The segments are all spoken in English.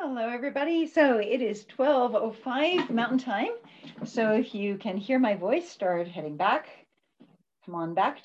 Hello, everybody. So it is 12:05 Mountain Time. So if you can hear my voice, start heading back. Come on back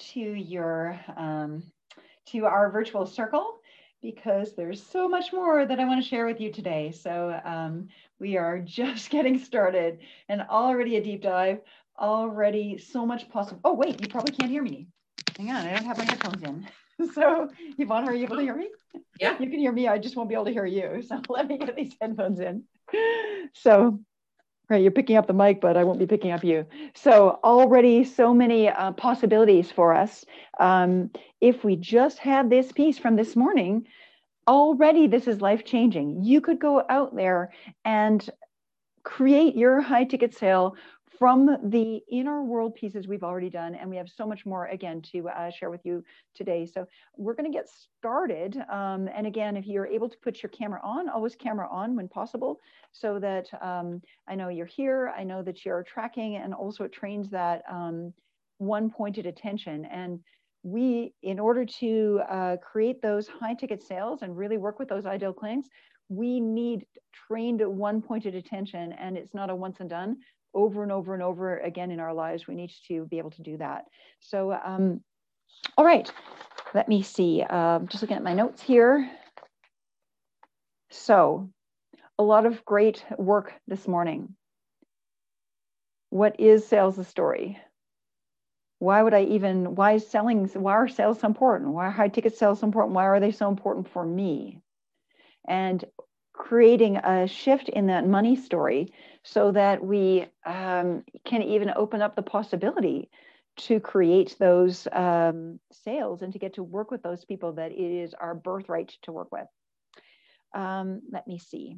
to our virtual circle because there's so much more that I want to share with you today. So we are just getting started and already a deep dive, already so much possible. Oh, wait, you probably can't hear me. Hang on, I don't have my headphones in. So Yvonne, are you able to hear me? Yeah. You can hear me. I just won't be able to hear you. So let me get these headphones in. So, right, you're picking up the mic, but I won't be picking up you. So already so many possibilities for us. If we just had this piece from this morning, already this is life-changing. You could go out there and create your high ticket sale from the inner world pieces we've already done. And we have so much more, again, to share with you today. So we're going to get started. And again, if you're able to put your camera on, always camera on when possible, so that I know you're here, I know that you're tracking, and also it trains that one-pointed attention. And we, in order to create those high ticket sales and really work with those ideal clients, we need trained one-pointed attention, and it's not a once and done. Over and over and over again in our lives, we need to be able to do that. So, all right, let me see. Just looking at my notes here. So, a lot of great work this morning. What is sales the story? Why are sales so important? Why are high ticket sales so important? Why are they so important for me? And creating a shift in that money story so that we can even open up the possibility to create those sales and to get to work with those people that it is our birthright to work with. Let me see.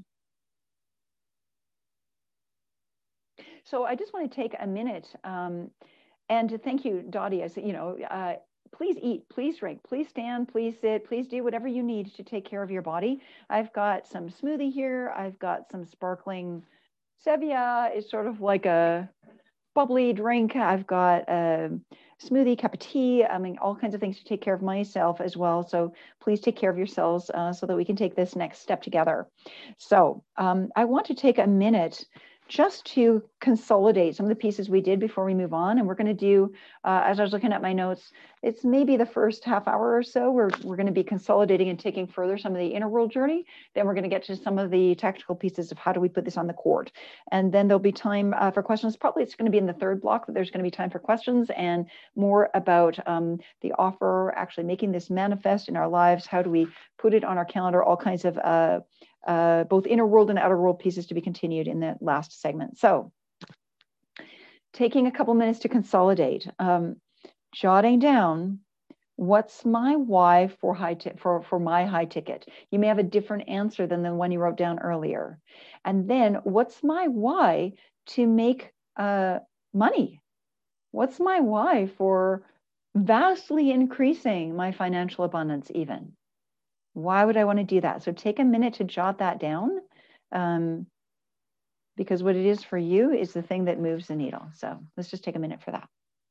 So I just want to take a minute and to thank you, Dottie. I said, please eat, please drink, please stand, please sit, please do whatever you need to take care of your body. I've got some smoothie here. I've got some sparkling Sevilla. It's sort of like a bubbly drink. I've got a smoothie, cup of tea. I mean, all kinds of things to take care of myself as well. So please take care of yourselves so that we can take this next step together. So I want to take a minute just to consolidate some of the pieces we did before we move on. And we're going to do, as I was looking at my notes, it's maybe the first half hour or so we're going to be consolidating and taking further some of the inner world journey. Then we're going to get to some of the tactical pieces of how do we put this on the court. And then there'll be time for questions. Probably it's going to be in the third block that there's going to be time for questions and more about the offer, actually making this manifest in our lives. How do we put it on our calendar? All kinds of both inner world and outer world pieces to be continued in that last segment. So taking a couple minutes to consolidate, jotting down what's my why for my high ticket. You may have a different answer than the one you wrote down earlier. And then what's my why to make money? What's my why for vastly increasing my financial abundance even? Why would I want to do that? So take a minute to jot that down because what it is for you is the thing that moves the needle. So let's just take a minute for that.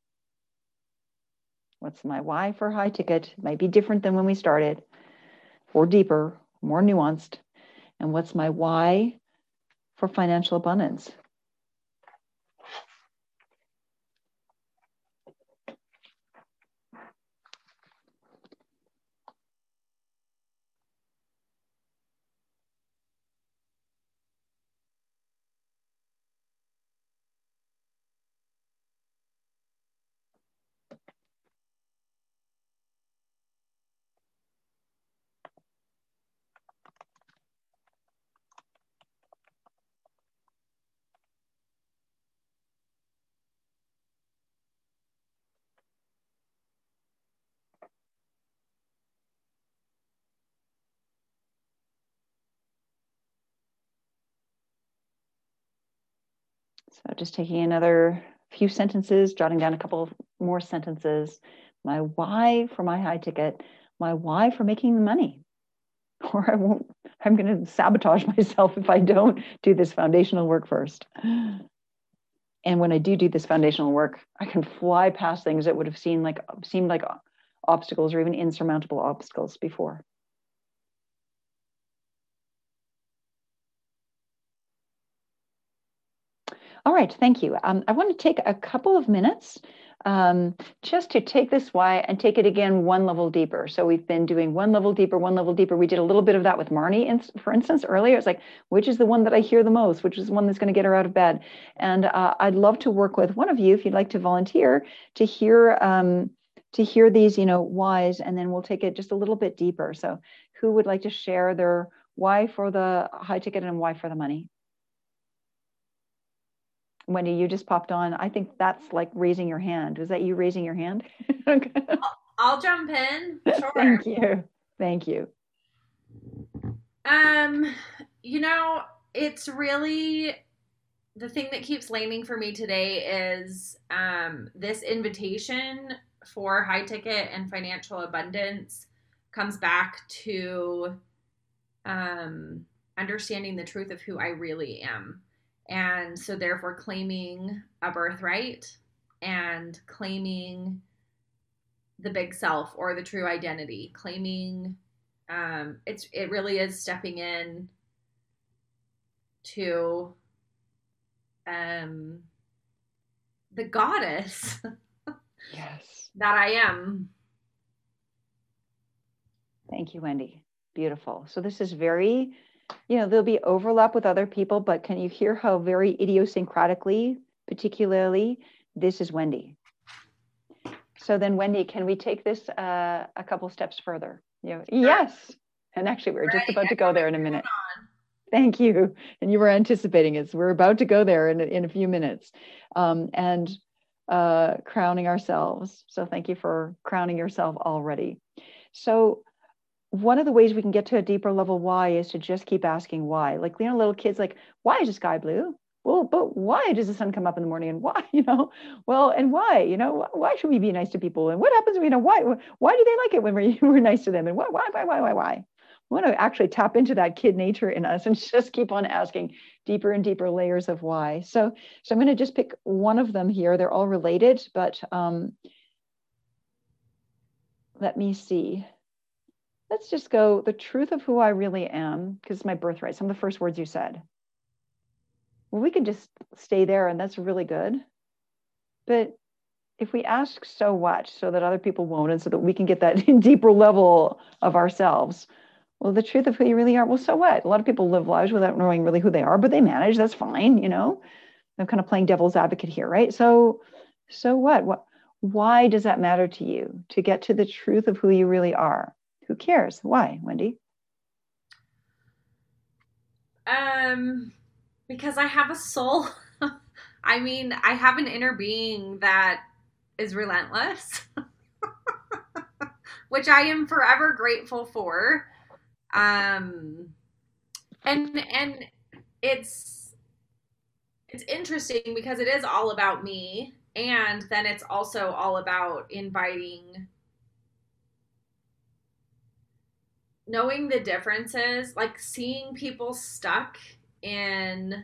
What's my why for high ticket? It might be different than when we started, or deeper, more nuanced. And what's my why for financial abundance? So just taking another few sentences, jotting down a couple more sentences. My why for my high ticket, my why for making the money. Or I'm going to sabotage myself if I don't do this foundational work first. And when I do this foundational work, I can fly past things that would have seemed like obstacles or even insurmountable obstacles before. All right, thank you. I want to take a couple of minutes just to take this why and take it again one level deeper. So we've been doing one level deeper, one level deeper. We did a little bit of that with Marnie, for instance, earlier. It's like, which is the one that I hear the most? Which is the one that's going to get her out of bed? And I'd love to work with one of you, if you'd like to volunteer, to hear these, whys, and then we'll take it just a little bit deeper. So who would like to share their why for the high ticket and why for the money? Wendy, you just popped on. I think that's like raising your hand. Was that you raising your hand? Okay. I'll jump in. Sure. Thank you. Thank you. It's really the thing that keeps landing for me today is this invitation for high ticket and financial abundance comes back to understanding the truth of who I really am. And so therefore claiming a birthright and claiming the big self or the true identity, claiming it really is stepping in to the goddess yes that I am. Thank you, Wendy. Beautiful. So this is very, there'll be overlap with other people, but can you hear how very idiosyncratically, particularly, this is Wendy? So then, Wendy, can we take this a couple steps further? Yes. And actually, we're just about to go there in a minute. Thank you. And you were anticipating it. So we're about to go there in a few minutes. And crowning ourselves. So thank you for crowning yourself already. So one of the ways we can get to a deeper level why is to just keep asking why. Like, little kids like, why is the sky blue? Well, but why does the sun come up in the morning? And why, well, and why, why should we be nice to people? And what happens, why do they like it when we're nice to them? And why? We want to actually tap into that kid nature in us and just keep on asking deeper and deeper layers of why. So I'm going to just pick one of them here. They're all related, but let me see. Let's just go the truth of who I really am, because it's my birthright. Some of the first words you said. Well, we could just stay there, and that's really good. But if we ask so what, so that other people won't, and so that we can get that deeper level of ourselves, well, the truth of who you really are, well, so what? A lot of people live lives without knowing really who they are, but they manage. That's fine, I'm kind of playing devil's advocate here, right? So what? Why does that matter to you to get to the truth of who you really are? Who cares? Why, Wendy? Because I have a soul. I mean, I have an inner being that is relentless, which I am forever grateful for. And it's interesting because it is all about me, and then it's also all about inviting, knowing the differences, like seeing people stuck in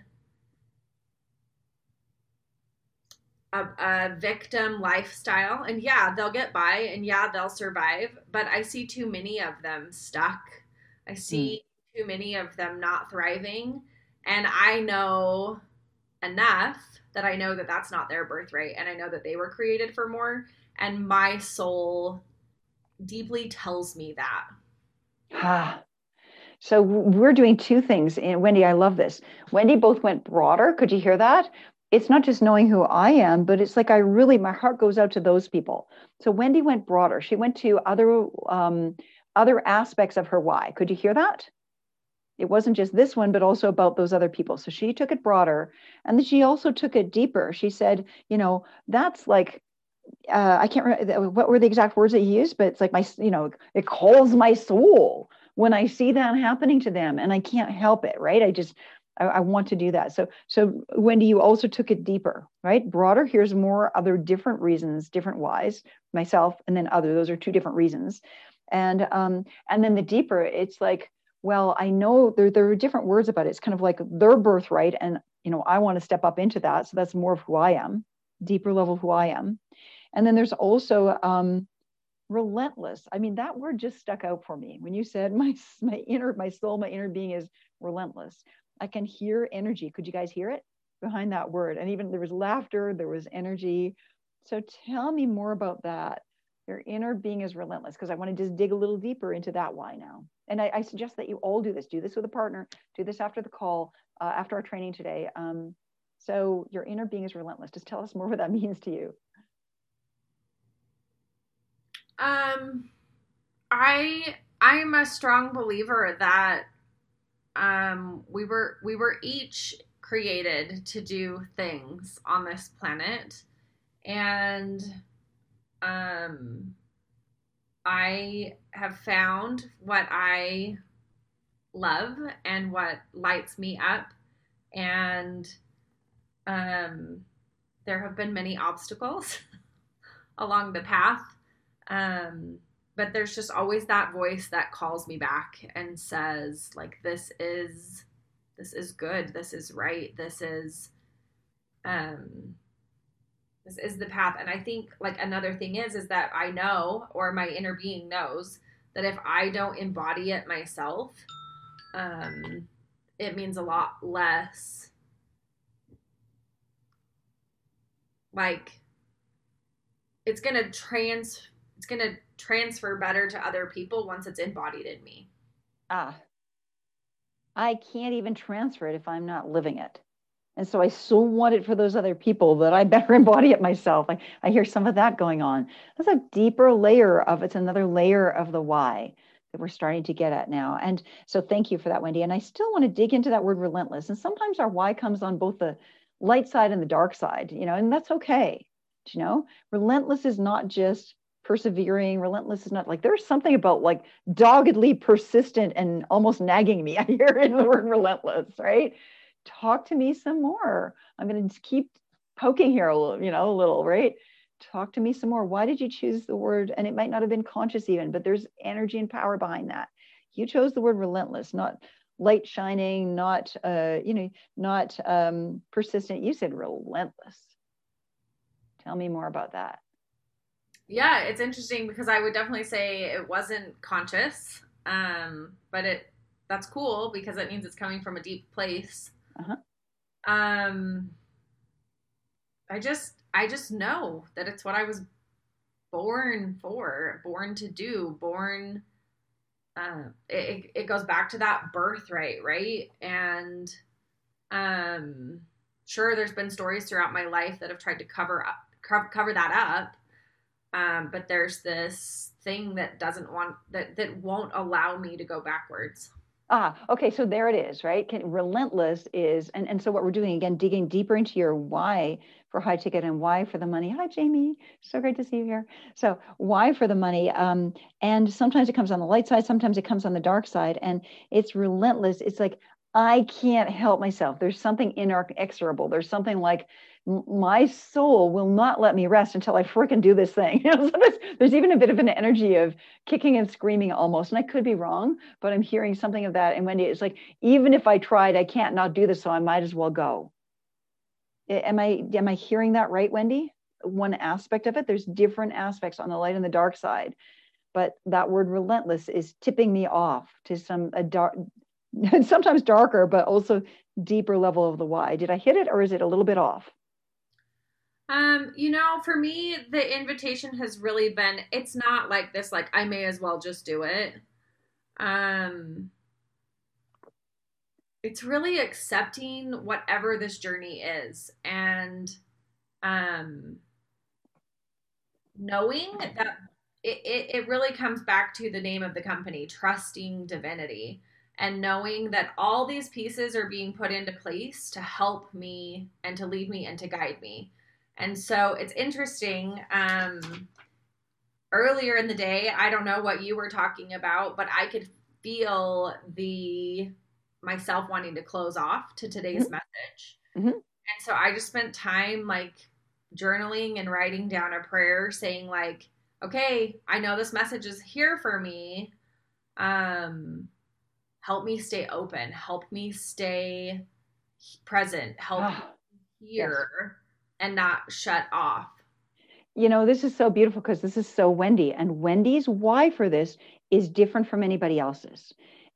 a victim lifestyle, and yeah, they'll get by, and yeah, they'll survive, but I see too many of them stuck. I see too many of them not thriving, and I know enough that I know that that's not their birthright, and I know that they were created for more, and my soul deeply tells me that. So we're doing two things. And Wendy, I love this. Wendy both went broader. Could you hear that? It's not just knowing who I am, but it's like my heart goes out to those people. So Wendy went broader. She went to other aspects of her why. Could you hear that? It wasn't just this one, but also about those other people. So she took it broader, and then she also took it deeper. She said, that's like, I can't remember what were the exact words that he used, but it's like it calls my soul when I see that happening to them, and I can't help it, right? I want to do that. So Wendy, you also took it deeper, right? Broader. Here's more other different reasons, different whys, myself, and then other. Those are two different reasons, and then the deeper, it's like, well, I know there are different words about it. It's kind of like their birthright, and I want to step up into that. So that's more of who I am, deeper level of who I am. And then there's also relentless. I mean, that word just stuck out for me when you said my soul, my inner being is relentless. I can hear energy. Could you guys hear it? behind that word. And even there was laughter, there was energy. So tell me more about that. Your inner being is relentless, because I want to just dig a little deeper into that why now. And I suggest that you all do this. Do this with a partner. Do this after the call, after our training today. So your inner being is relentless. Just tell us more what that means to you. I'm a strong believer that we were each created to do things on this planet, and I have found what I love and what lights me up, and there have been many obstacles along the path. But there's just always that voice that calls me back and says, like, this is good. This is right. This is the path. And I think, like, another thing is that I know, or my inner being knows, that if I don't embody it myself, it means a lot less. Like, it's going to transfer better to other people once it's embodied in me. I can't even transfer it if I'm not living it. And so I so want it for those other people that I better embody it myself. I hear some of that going on. That's a deeper layer of, it's another layer of the why that we're starting to get at now. And so thank you for that, Wendy. And I still want to dig into that word relentless. And sometimes our why comes on both the light side and the dark side, and that's okay. Relentless is not just persevering. Relentless is not, like, there's something about, like, doggedly persistent and almost nagging me. I hear in the word relentless, right? Talk to me some more. I'm going to keep poking here a little, right? Talk to me some more. Why did you choose the word? And it might not have been conscious even, but there's energy and power behind that. You chose the word relentless, not light shining, not persistent. You said relentless. Tell me more about that. Yeah, it's interesting because I would definitely say it wasn't conscious, but that's cool because it means it's coming from a deep place. Uh-huh. I just know that it's what I was born for, born to do, born. It goes back to that birthright, right? And sure, there's been stories throughout my life that have tried to cover that up. But there's this thing that won't allow me to go backwards. Okay. So there it is, right? Relentless is, and so what we're doing, again, digging deeper into your why for high ticket and why for the money. Hi, Jamie. So great to see you here. So why for the money? And sometimes it comes on the light side. Sometimes it comes on the dark side, and it's relentless. It's like, I can't help myself. There's something inexorable. There's something like, my soul will not let me rest until I freaking do this thing. So there's even a bit of an energy of kicking and screaming almost. And I could be wrong, but I'm hearing something of that. And Wendy, it's like, even if I tried, I can't not do this, so I might as well go. Am I hearing that right, Wendy? One aspect of it. There's different aspects on the light and the dark side, but that word relentless is tipping me off to a dark, sometimes darker, but also deeper level of the why. Did I hit it, or is it a little bit off? For me, the invitation has really been, it's not like this, like, I may as well just do it. It's really accepting whatever this journey is, and knowing that it really comes back to the name of the company, trusting divinity, and knowing that all these pieces are being put into place to help me and to lead me and to guide me. And so it's interesting. Earlier in the day, I don't know what you were talking about, but I could feel myself wanting to close off to today's message. Mm-hmm. And so I just spent time, like, journaling and writing down a prayer saying, like, okay, I know this message is here for me. Help me stay open. Help me stay present. Help me hear. Yes. And not shut off. This is so beautiful because this is so Wendy, and Wendy's why for this is different from anybody else's.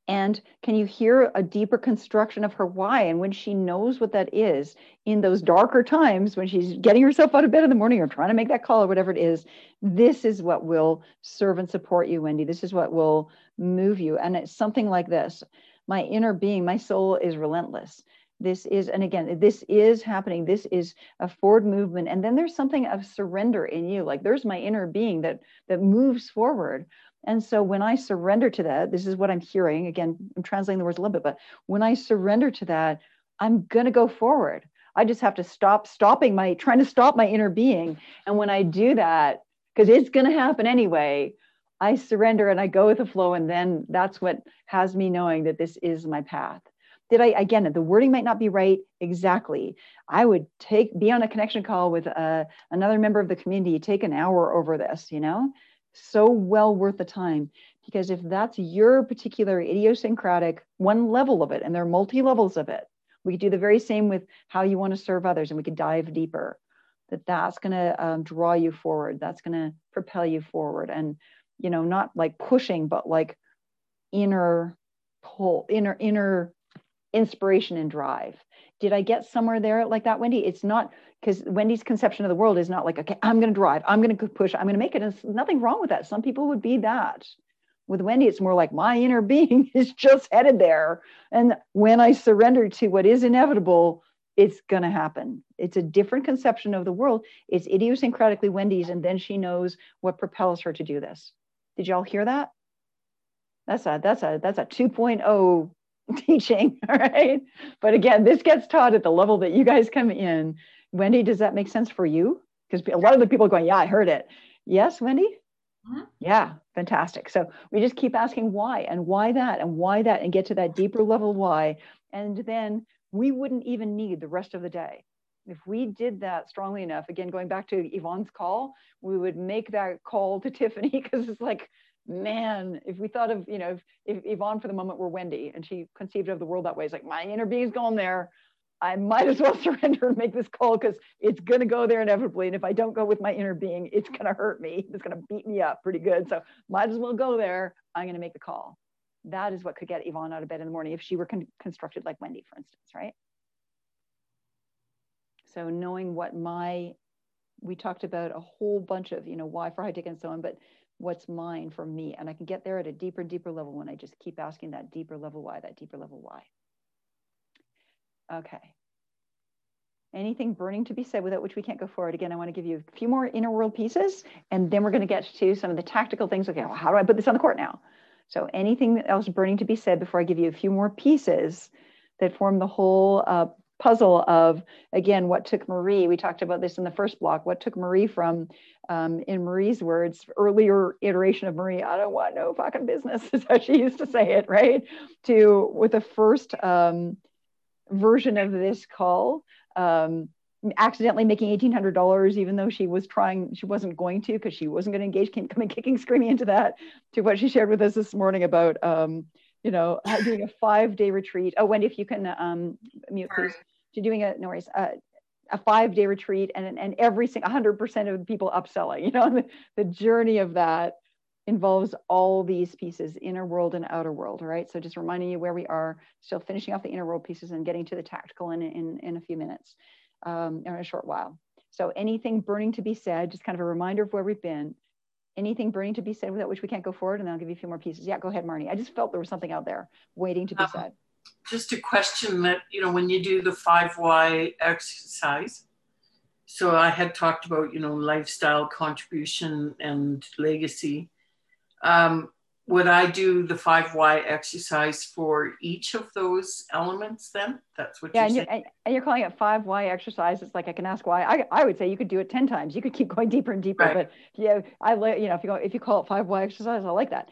And can you hear a deeper construction of her why? And when she knows what that is in those darker times, when she's getting herself out of bed in the morning or trying to make that call or whatever it is, this is what will serve and support you, Wendy. This is what will move you. And it's something like this. My inner being, my soul is relentless. This is, and again, this is happening. This is a forward movement. And then there's something of surrender in you. Like there's my inner being that moves forward. And so when I surrender to that, this is what I'm hearing. Again, I'm translating the words a little bit, but when I surrender to that, I'm going to go forward. I just have to trying to stop my inner being. And when I do that, because it's going to happen anyway, I surrender and I go with the flow. And then that's what has me knowing that this is my path. Again, the wording might not be right exactly. I would be on a connection call with another member of the community, take an hour over this, so well worth the time, because if that's your particular idiosyncratic one level of it, and there are multi-levels of it, we could do the very same with how you want to serve others, and we could dive deeper. That's going to draw you forward. That's going to propel you forward, and not like pushing, but like inner pull, inner inspiration and drive. Did I get somewhere there like that, Wendy? It's not, because Wendy's conception of the world is not like, okay, I'm going to drive, I'm going to push, I'm going to make it. And there's nothing wrong with that. Some people would be that. With Wendy, it's more like my inner being is just headed there. And when I surrender to what is inevitable, it's going to happen. It's a different conception of the world. It's idiosyncratically Wendy's, and then she knows what propels her to do this. Did y'all hear that? That's a 2.0 teaching, all right? But again, this gets taught at the level that you guys come in. Wendy, does that make sense for you? Because a lot of the people are going, yeah, I heard it. Yes, Wendy? Mm-hmm. Yeah, fantastic. So we just keep asking why and why that and why that, and get to that deeper level why. And then we wouldn't even need the rest of the day. If we did that strongly enough, again, going back to Yvonne's call, we would make that call to Tiffany, because it's like, man, if we thought of, if Yvonne for the moment were Wendy and she conceived of the world that way, it's like, my inner being's going there. I might as well surrender and make this call, because it's going to go there inevitably. And if I don't go with my inner being, it's going to hurt me. It's going to beat me up pretty good. So might as well go there. I'm going to make the call. That is what could get Yvonne out of bed in the morning if she were constructed like Wendy, for instance, right? So knowing what we talked about a whole bunch of, why for high ticket and so on, but what's mine for me. And I can get there at a deeper level when I just keep asking that deeper level why. Okay. Anything burning to be said without which we can't go forward? Again, I want to give you a few more inner world pieces, and then we're going to get to some of the tactical things. Okay, well, how do I put this on the court now? So anything else burning to be said before I give you a few more pieces that form the whole puzzle of, again, what took Marie, we talked about this in the first block, what took Marie from, in Marie's words, earlier iteration of Marie, I don't want no fucking business, is how she used to say it, right? To, with the first version of this call, accidentally making $1,800, even though she wasn't going to, because she wasn't going to engage, coming kicking, screaming into that, to what she shared with us this morning about, doing a 5-day retreat. Oh, Wendy, if you can mute, please. To doing a 5-day retreat, and every single 100% of the people upselling, the journey of that involves all these pieces, inner world and outer world, right? So just reminding you where we are, still finishing off the inner world pieces and getting to the tactical in a few minutes, in a short while. So anything burning to be said, just kind of a reminder of where we've been. Anything burning to be said without which we can't go forward? And then I'll give you a few more pieces. Yeah, go ahead, Marnie. I just felt there was something out there waiting to be said. Just a question that, when you do the 5 why exercise, so I had talked about, lifestyle, contribution, and legacy. Would I do the 5 why exercise for each of those elements then? That's what you're saying? And you're calling it 5 why exercise. It's like, I can ask why. I would say you could do it 10 times. You could keep going deeper and deeper. Right. But yeah, if you call it 5 why exercise, I like that.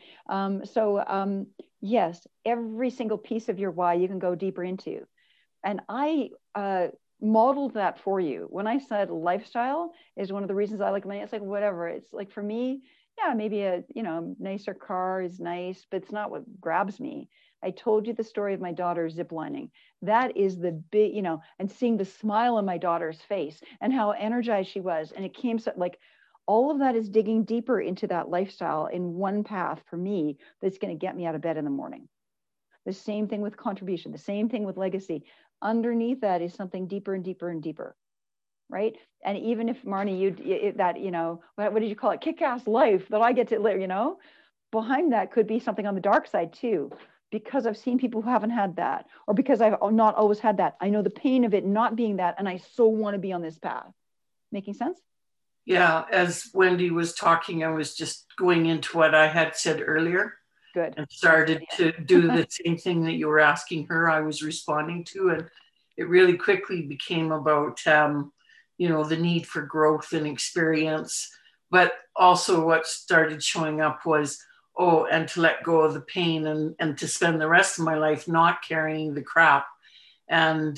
Yes, every single piece of your why you can go deeper into. And I modeled that for you. When I said lifestyle is one of the reasons I like money, it's like, whatever. It's like, for me, yeah, maybe a nicer car is nice, but it's not what grabs me. I told you the story of my daughter ziplining. That is the big, and seeing the smile on my daughter's face and how energized she was. And it came so, like, all of that is digging deeper into that lifestyle in one path for me that's going to get me out of bed in the morning. The same thing with contribution, the same thing with legacy. Underneath that is something deeper and deeper and deeper, right? And even if Marnie, that, you know, what did you call it? Kick-ass life that I get to live, you know, behind that could be something on the dark side too, because I've seen people who haven't had that, or because I've not always had that. I know the pain of it not being that, and I so want to be on this path. Making sense? Yeah, as Wendy was talking, I was just going into what I had said earlier. Good. And started to do the same thing that you were asking her, I was responding to. And it really quickly became about, you know, the need for growth and experience. But also what started showing up was, oh, and to let go of the pain and to spend the rest of my life not carrying the crap. And,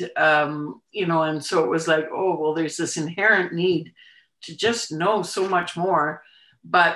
you know, and so it was like, oh, well, there's this inherent need to just know so much more. But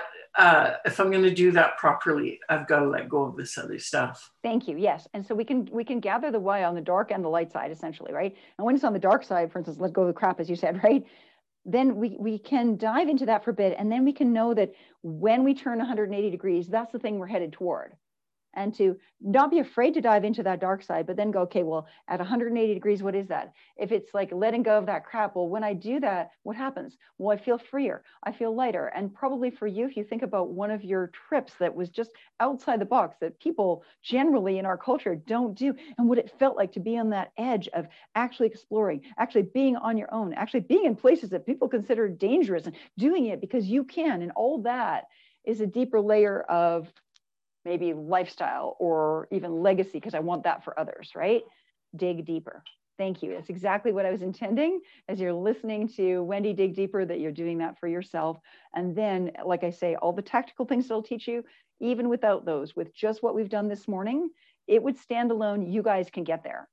if I'm going to do that properly, I've got to let go of this other stuff. Thank you. Yes. And so we can gather the why on the dark and the light side, essentially, right? And when it's on the dark side, for instance, let go of the crap, as you said, right? Then we can dive into that for a bit. And then we can know that when we turn 180 degrees, that's the thing we're headed toward. And to not be afraid to dive into that dark side, but then go, okay, well, at 180 degrees, what is that? If it's like letting go of that crap, well, when I do that, what happens? Well, I feel freer, I feel lighter. And probably for you, if you think about one of your trips that was just outside the box that people generally in our culture don't do, and what it felt like to be on that edge of actually exploring, actually being on your own, actually being in places that people consider dangerous and doing it because you can, and all that is a deeper layer of maybe lifestyle or even legacy, because I want that for others, right? Dig deeper. Thank you. That's exactly what I was intending as you're listening to Wendy dig deeper, that you're doing that for yourself. And then, like I say, all the tactical things they'll teach you, even without those, with just what we've done this morning, it would stand alone. You guys can get there.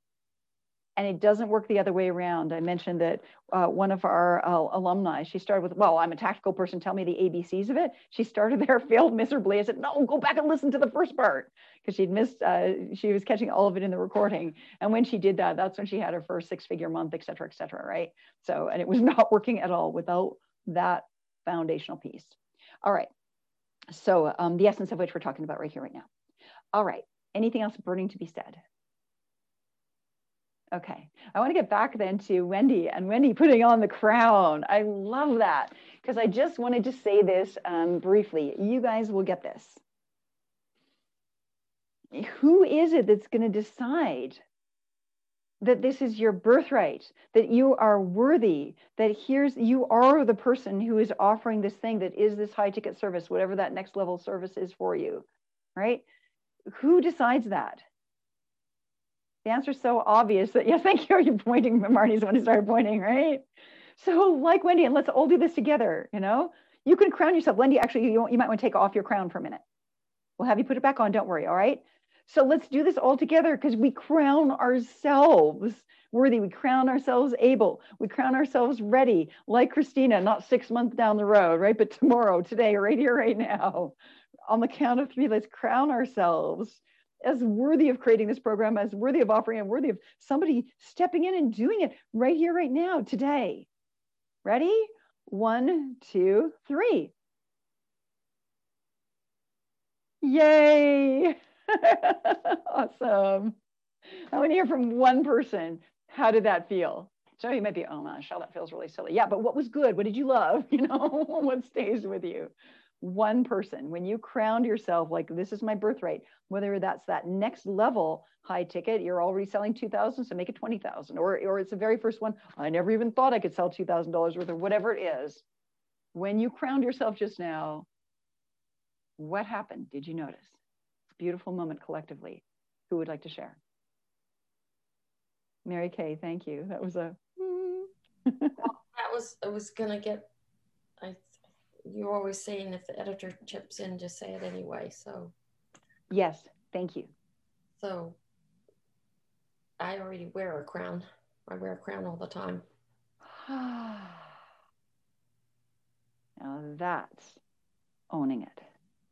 And it doesn't work the other way around. I mentioned that one of our alumni, she started with, well, I'm a tactical person, tell me the ABCs of it. She started there, failed miserably. I said, no, go back and listen to the first part, because she'd missed, she was catching all of it in the recording. And when she did that, that's when she had her first 6-figure month, et cetera, right? So, and it was not working at all without that foundational piece. All right. So the essence of which we're talking about right here, right now. All right. Anything else burning to be said? Okay, I want to get back then to Wendy, and Wendy putting on the crown. I love that, because I just wanted to say this briefly. You guys will get this. Who is it that's going to decide that this is your birthright, that you are worthy, that you are the person who is offering this thing that is this high ticket service, whatever that next level service is for you, right? Who decides that? The answer is so obvious that, yeah, thank you. You're pointing, Marty's the one who started pointing, right? So like Wendy, and let's all do this together, you know? You can crown yourself. Wendy, actually, you might want to take off your crown for a minute. We'll have you put it back on, don't worry, all right? So let's do this all together, because we crown ourselves worthy. We crown ourselves able. We crown ourselves ready, like Christina, not 6 months down the road, right? But tomorrow, today, right here, right now. On the count of 3, let's crown ourselves as worthy of creating this program, as worthy of offering, and worthy of somebody stepping in and doing it right here, right now, today. Ready? 1, 2, 3. Yay! Awesome. I want to hear from one person. How did that feel? So you might be, oh my, Michelle, that feels really silly. Yeah, but what was good? What did you love? You know, what stays with you? One person, when you crowned yourself like this is my birthright, whether that's that next level high ticket, you're already selling 2,000, so make it 20,000, or it's the very first one, I never even thought I could sell $2,000 worth, or whatever it is. When you crowned yourself just now, what happened? Did you notice? Beautiful moment collectively. Who would like to share? Mary Kay, thank you. That was a. I was gonna get. You're always saying if the editor chips in, just say it anyway. So. Yes, thank you. So. I already wear a crown. I wear a crown all the time. Now that's owning it.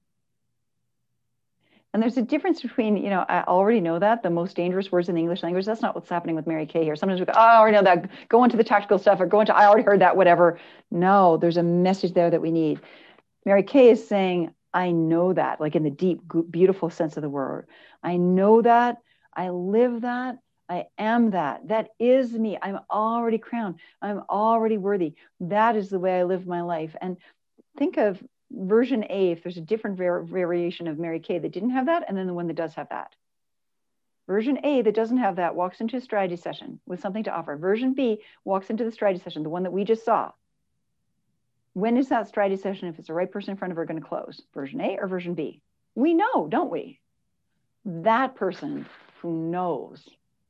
And there's a difference between, you know, I already know that the most dangerous words in the English language, that's not what's happening with Mary Kay here. Sometimes we go, oh, I already know that, go into the tactical stuff, or go into, I already heard that, whatever. No, there's a message there that we need. Mary Kay is saying, I know that, like in the deep, beautiful sense of the word. I know that I live that. I am that. That is me. I'm already crowned. I'm already worthy. That is the way I live my life. And think of version A, if there's a different variation of Mary Kay that didn't have that, and then the one that does have that. Version A that doesn't have that walks into a strategy session with something to offer. Version B walks into the strategy session, the one that we just saw. When is that strategy session, if it's the right person in front of her, going to close? Version A or version B? We know, don't we? That person who knows.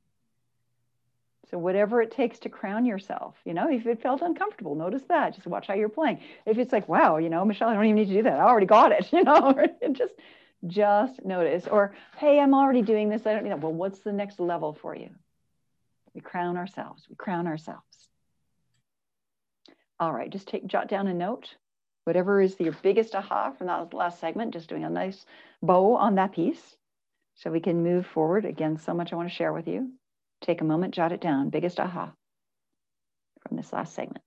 So whatever it takes to crown yourself, you know, if it felt uncomfortable, notice that. Just watch how you're playing. If it's like, wow, you know, Michelle, I don't even need to do that. I already got it, you know, just notice. Or, hey, I'm already doing this. I don't need that. Well, what's the next level for you? We crown ourselves. We crown ourselves. All right, just jot down a note. Whatever is your biggest aha from that last segment, just doing a nice bow on that piece so we can move forward. Again, so much I want to share with you. Take a moment, jot it down. Biggest aha from this last segment.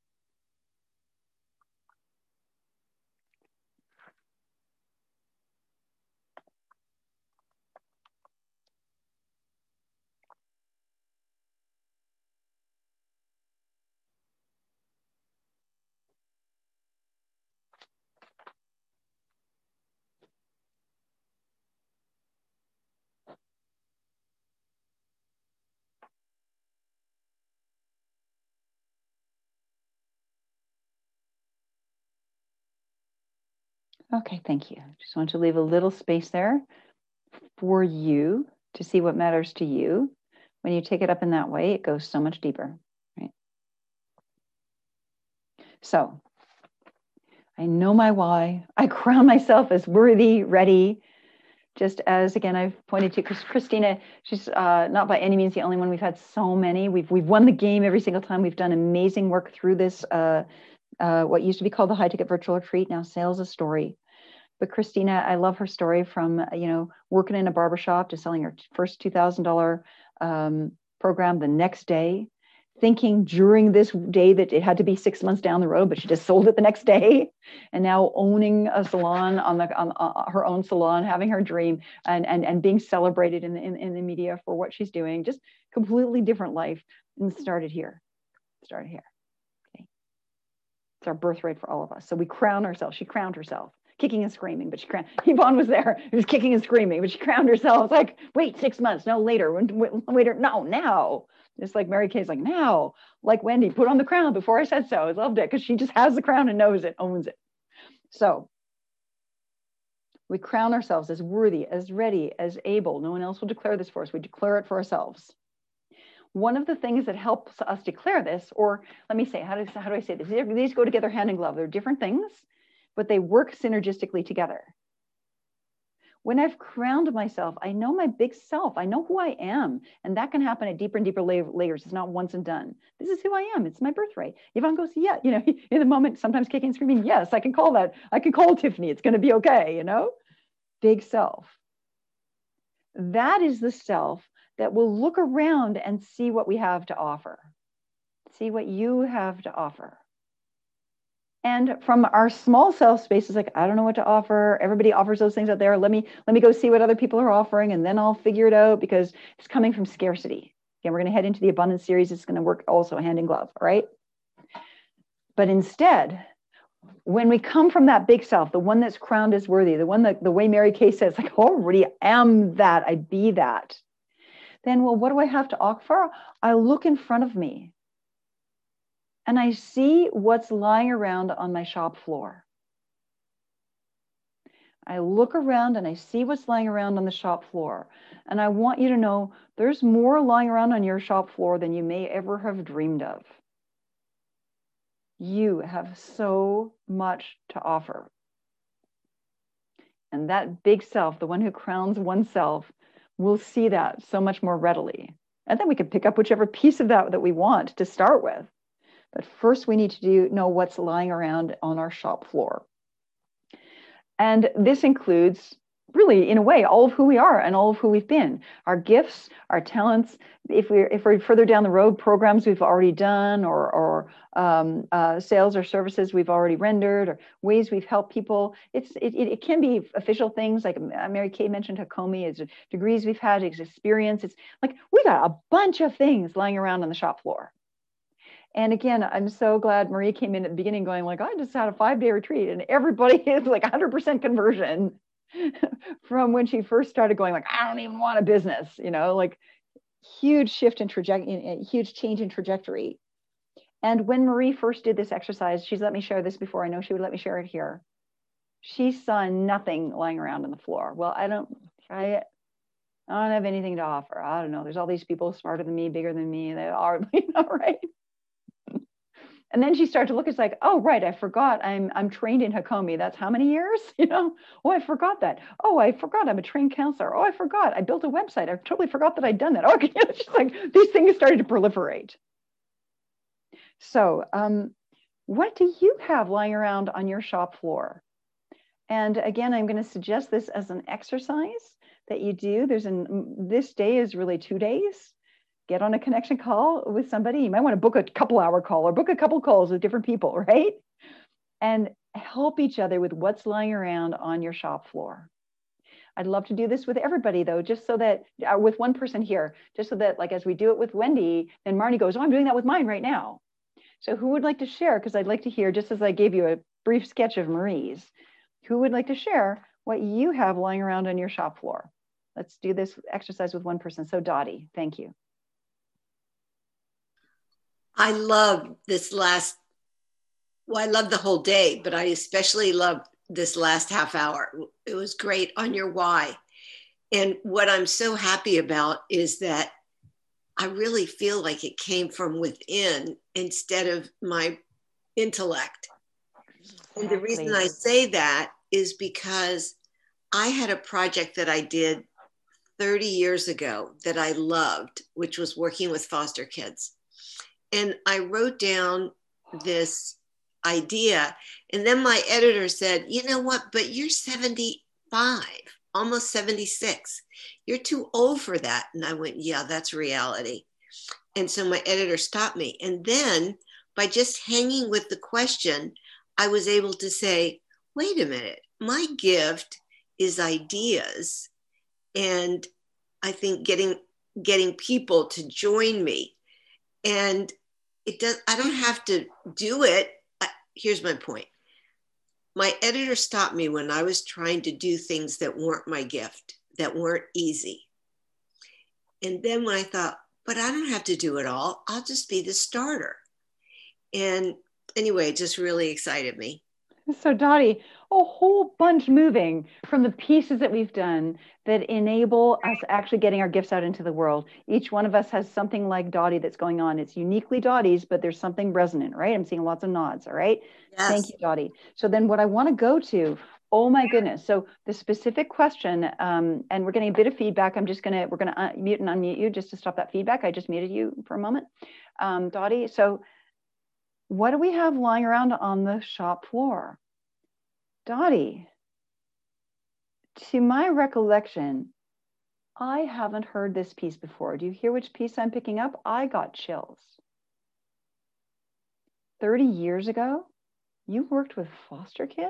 Okay, thank you. Just want to leave a little space there for you to see what matters to you. When you take it up in that way, it goes so much deeper, right? So, I know my why. I crown myself as worthy, ready. Just as, again, I've pointed to Christina, she's not by any means the only one. We've had so many. We've won the game every single time. We've done amazing work through this, what used to be called the High Ticket Virtual Retreat, now Sales a Story. But Christina, I love her story from, you know, working in a barbershop to selling her first $2,000 program the next day, thinking during this day that it had to be 6 months down the road, but she just sold it the next day, and now owning a salon on her own salon, having her dream, and being celebrated in the media for what she's doing. Just completely different life, and started here. Okay, it's our birthright for all of us. So we crown ourselves. She crowned herself. Kicking and screaming, but she crowned. Yvonne was there. She was kicking and screaming, but she crowned herself. It's like, wait, 6 months, no, later. Later, no, now. Just like Mary Kay's like, now. Like Wendy, put on the crown before I said so. I loved it because she just has the crown and knows it, owns it. So we crown ourselves as worthy, as ready, as able. No one else will declare this for us. We declare it for ourselves. One of the things that helps us declare this, or let me say, how do I say this? These go together hand in glove. They're different things, but they work synergistically together. When I've crowned myself, I know my big self. I know who I am. And that can happen at deeper and deeper layers. It's not once and done. This is who I am. It's my birthright. Yvonne goes, yeah, you know, in the moment, sometimes kicking and screaming, yes, I can call that. I can call Tiffany. It's going to be okay, you know? Big self. That is the self that will look around and see what we have to offer. See what you have to offer. And from our small self space, it's like, I don't know what to offer. Everybody offers those things out there. Let me go see what other people are offering, and then I'll figure it out, because it's coming from scarcity. Again, we're going to head into the abundance series. It's going to work also hand in glove, right? But instead, when we come from that big self, the one that's crowned as worthy, the one that the way Mary Kay says, like, already am that, I be that. Then, well, what do I have to offer? I look in front of me. And I see what's lying around on my shop floor. I look around and I see what's lying around on the shop floor. And I want you to know there's more lying around on your shop floor than you may ever have dreamed of. You have so much to offer. And that big self, the one who crowns oneself, will see that so much more readily. And then we can pick up whichever piece of that we want to start with. But first we need to know what's lying around on our shop floor. And this includes really, in a way, all of who we are and all of who we've been. Our gifts, our talents. If we're further down the road, programs we've already done, or sales or services we've already rendered, or ways we've helped people. It can be official things like Mary Kay mentioned Hakomi, is degrees we've had, is experience. It's like we got a bunch of things lying around on the shop floor. And again, I'm so glad Marie came in at the beginning going like, I just had a 5-day retreat and everybody is like 100% conversion from when she first started going like, I don't even want a business, like huge shift in trajectory, huge change in trajectory. And when Marie first did this exercise, she's let me share this before. I know she would let me share it here. She saw nothing lying around on the floor. Well, I don't have anything to offer. I don't know. There's all these people smarter than me, bigger than me. They are, right? And then she started to look, it's like, oh, right, I forgot I'm trained in Hakomi. That's how many years? Oh, I forgot that. Oh, I forgot I'm a trained counselor. Oh, I forgot I built a website. I totally forgot that I'd done that. Okay, it's just like these things started to proliferate. So what do you have lying around on your shop floor? And again, I'm going to suggest this as an exercise that you do. This day is really 2 days. Get on a connection call with somebody. You might want to book a couple-hour call or book a couple calls with different people, right? And help each other with what's lying around on your shop floor. I'd love to do this with everybody, though, just so that with one person here, just so that like as we do it with Wendy, then Marnie goes, oh, I'm doing that with mine right now. So who would like to share? Because I'd like to hear, just as I gave you a brief sketch of Marie's, who would like to share what you have lying around on your shop floor? Let's do this exercise with one person. So Dottie, thank you. I love I love the whole day, but I especially love this last half hour. It was great on your why. And what I'm so happy about is that I really feel like it came from within instead of my intellect. Exactly. And the reason I say that is because I had a project that I did 30 years ago that I loved, which was working with foster kids. And I wrote down this idea. And then my editor said, you know what, but you're 75, almost 76. You're too old for that. And I went, yeah, that's reality. And so my editor stopped me. And then by just hanging with the question, I was able to say, wait a minute, my gift is ideas. And I think getting people to join me. And I don't have to do it. Here's my point. My editor stopped me when I was trying to do things that weren't my gift, that weren't easy. And then when I thought, but I don't have to do it all, I'll just be the starter. And anyway, it just really excited me. So Dottie, a whole bunch moving from the pieces that we've done that enable us actually getting our gifts out into the world. Each one of us has something like Dottie that's going on. It's uniquely Dottie's, but there's something resonant, right? I'm seeing lots of nods, all right? Yes. Thank you, Dottie. So then what I want to go to, oh my goodness. So the specific question, and we're getting a bit of feedback. We're going to mute and unmute you just to stop that feedback. I just muted you for a moment. Dottie, so what do we have lying around on the shop floor? Dottie, to my recollection, I haven't heard this piece before. Do you hear which piece I'm picking up? I got chills. 30 years ago, you worked with foster kids?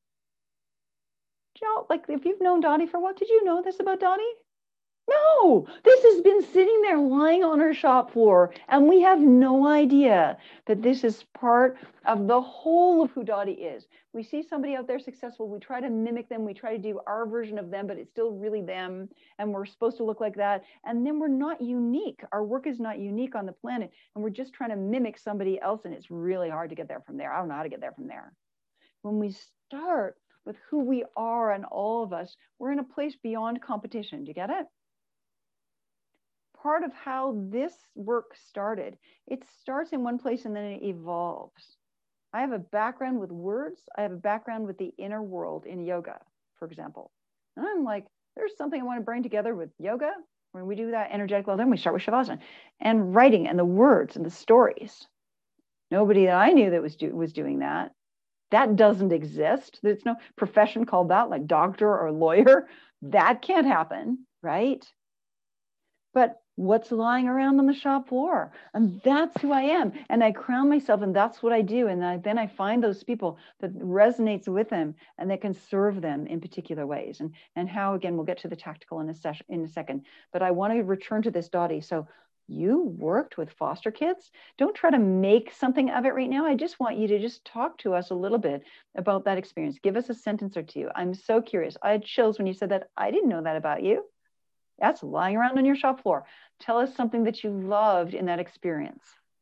Joe, like if you've known Dottie for what, did you know this about Dottie? No, this has been sitting there lying on her shop floor, and we have no idea that this is part of the whole of who Dottie is. We see somebody out there successful, we try to mimic them, we try to do our version of them, but it's still really them, and we're supposed to look like that, and then we're not unique. Our work is not unique on the planet, and we're just trying to mimic somebody else, and it's really hard to get there from there. I don't know how to get there from there. When we start with who we are and all of us, we're in a place beyond competition. Do you get it? Part of how this work started, it starts in one place and then it evolves. I have a background with words. I have a background with the inner world in yoga, for example. And I'm like, there's something I want to bring together with yoga. When we do that energetic level, then we start with Shavasana and writing and the words and the stories. Nobody that I knew that was doing that. That doesn't exist. There's no profession called that, like doctor or lawyer. That can't happen, right? But what's lying around on the shop floor? And that's who I am. And I crown myself, and that's what I do. And then I find those people that resonates with them and that can serve them in particular ways. And how, again, we'll get to the tactical in a second. But I want to return to this, Dottie. So you worked with foster kids. Don't try to make something of it right now. I just want you to just talk to us a little bit about that experience. Give us a sentence or two. I'm so curious. I had chills when you said that. I didn't know that about you. That's lying around on your shop floor. Tell us something that you loved in that experience.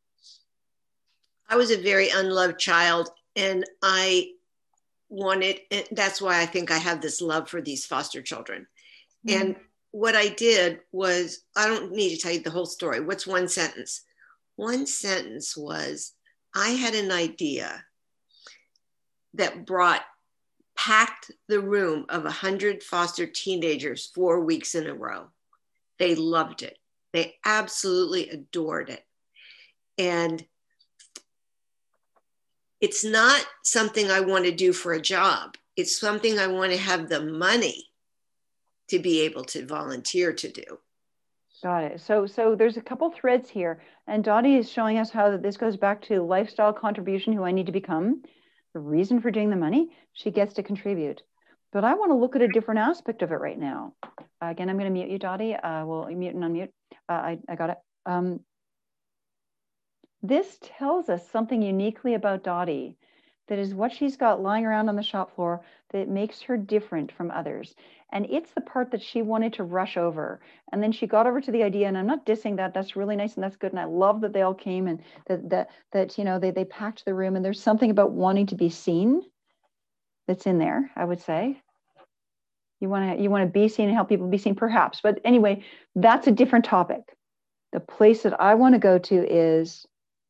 I was a very unloved child, and I wanted, and that's why I think I have this love for these foster children. Mm-hmm. And what I did was, I don't need to tell you the whole story. What's one sentence? One sentence was, I had an idea that packed the room of 100 foster teenagers 4 weeks in a row. They loved it. They absolutely adored it. And it's not something I want to do for a job. It's something I want to have the money to be able to volunteer to do. Got it. So there's a couple threads here, and Dottie is showing us how this goes back to lifestyle contribution, who I need to become. The reason for doing the money, she gets to contribute. But I want to look at a different aspect of it right now. Again, I'm going to mute you, Dottie. We'll mute and unmute. I got it. This tells us something uniquely about Dottie, that is what she's got lying around on the shop floor that makes her different from others. And it's the part that she wanted to rush over. And then she got over to the idea, and I'm not dissing that. That's really nice and that's good. And I love that they all came and that you know, they packed the room. And there's something about wanting to be seen that's in there, I would say. You want to be seen and help people be seen, perhaps. But anyway, that's a different topic. The place that I want to go to is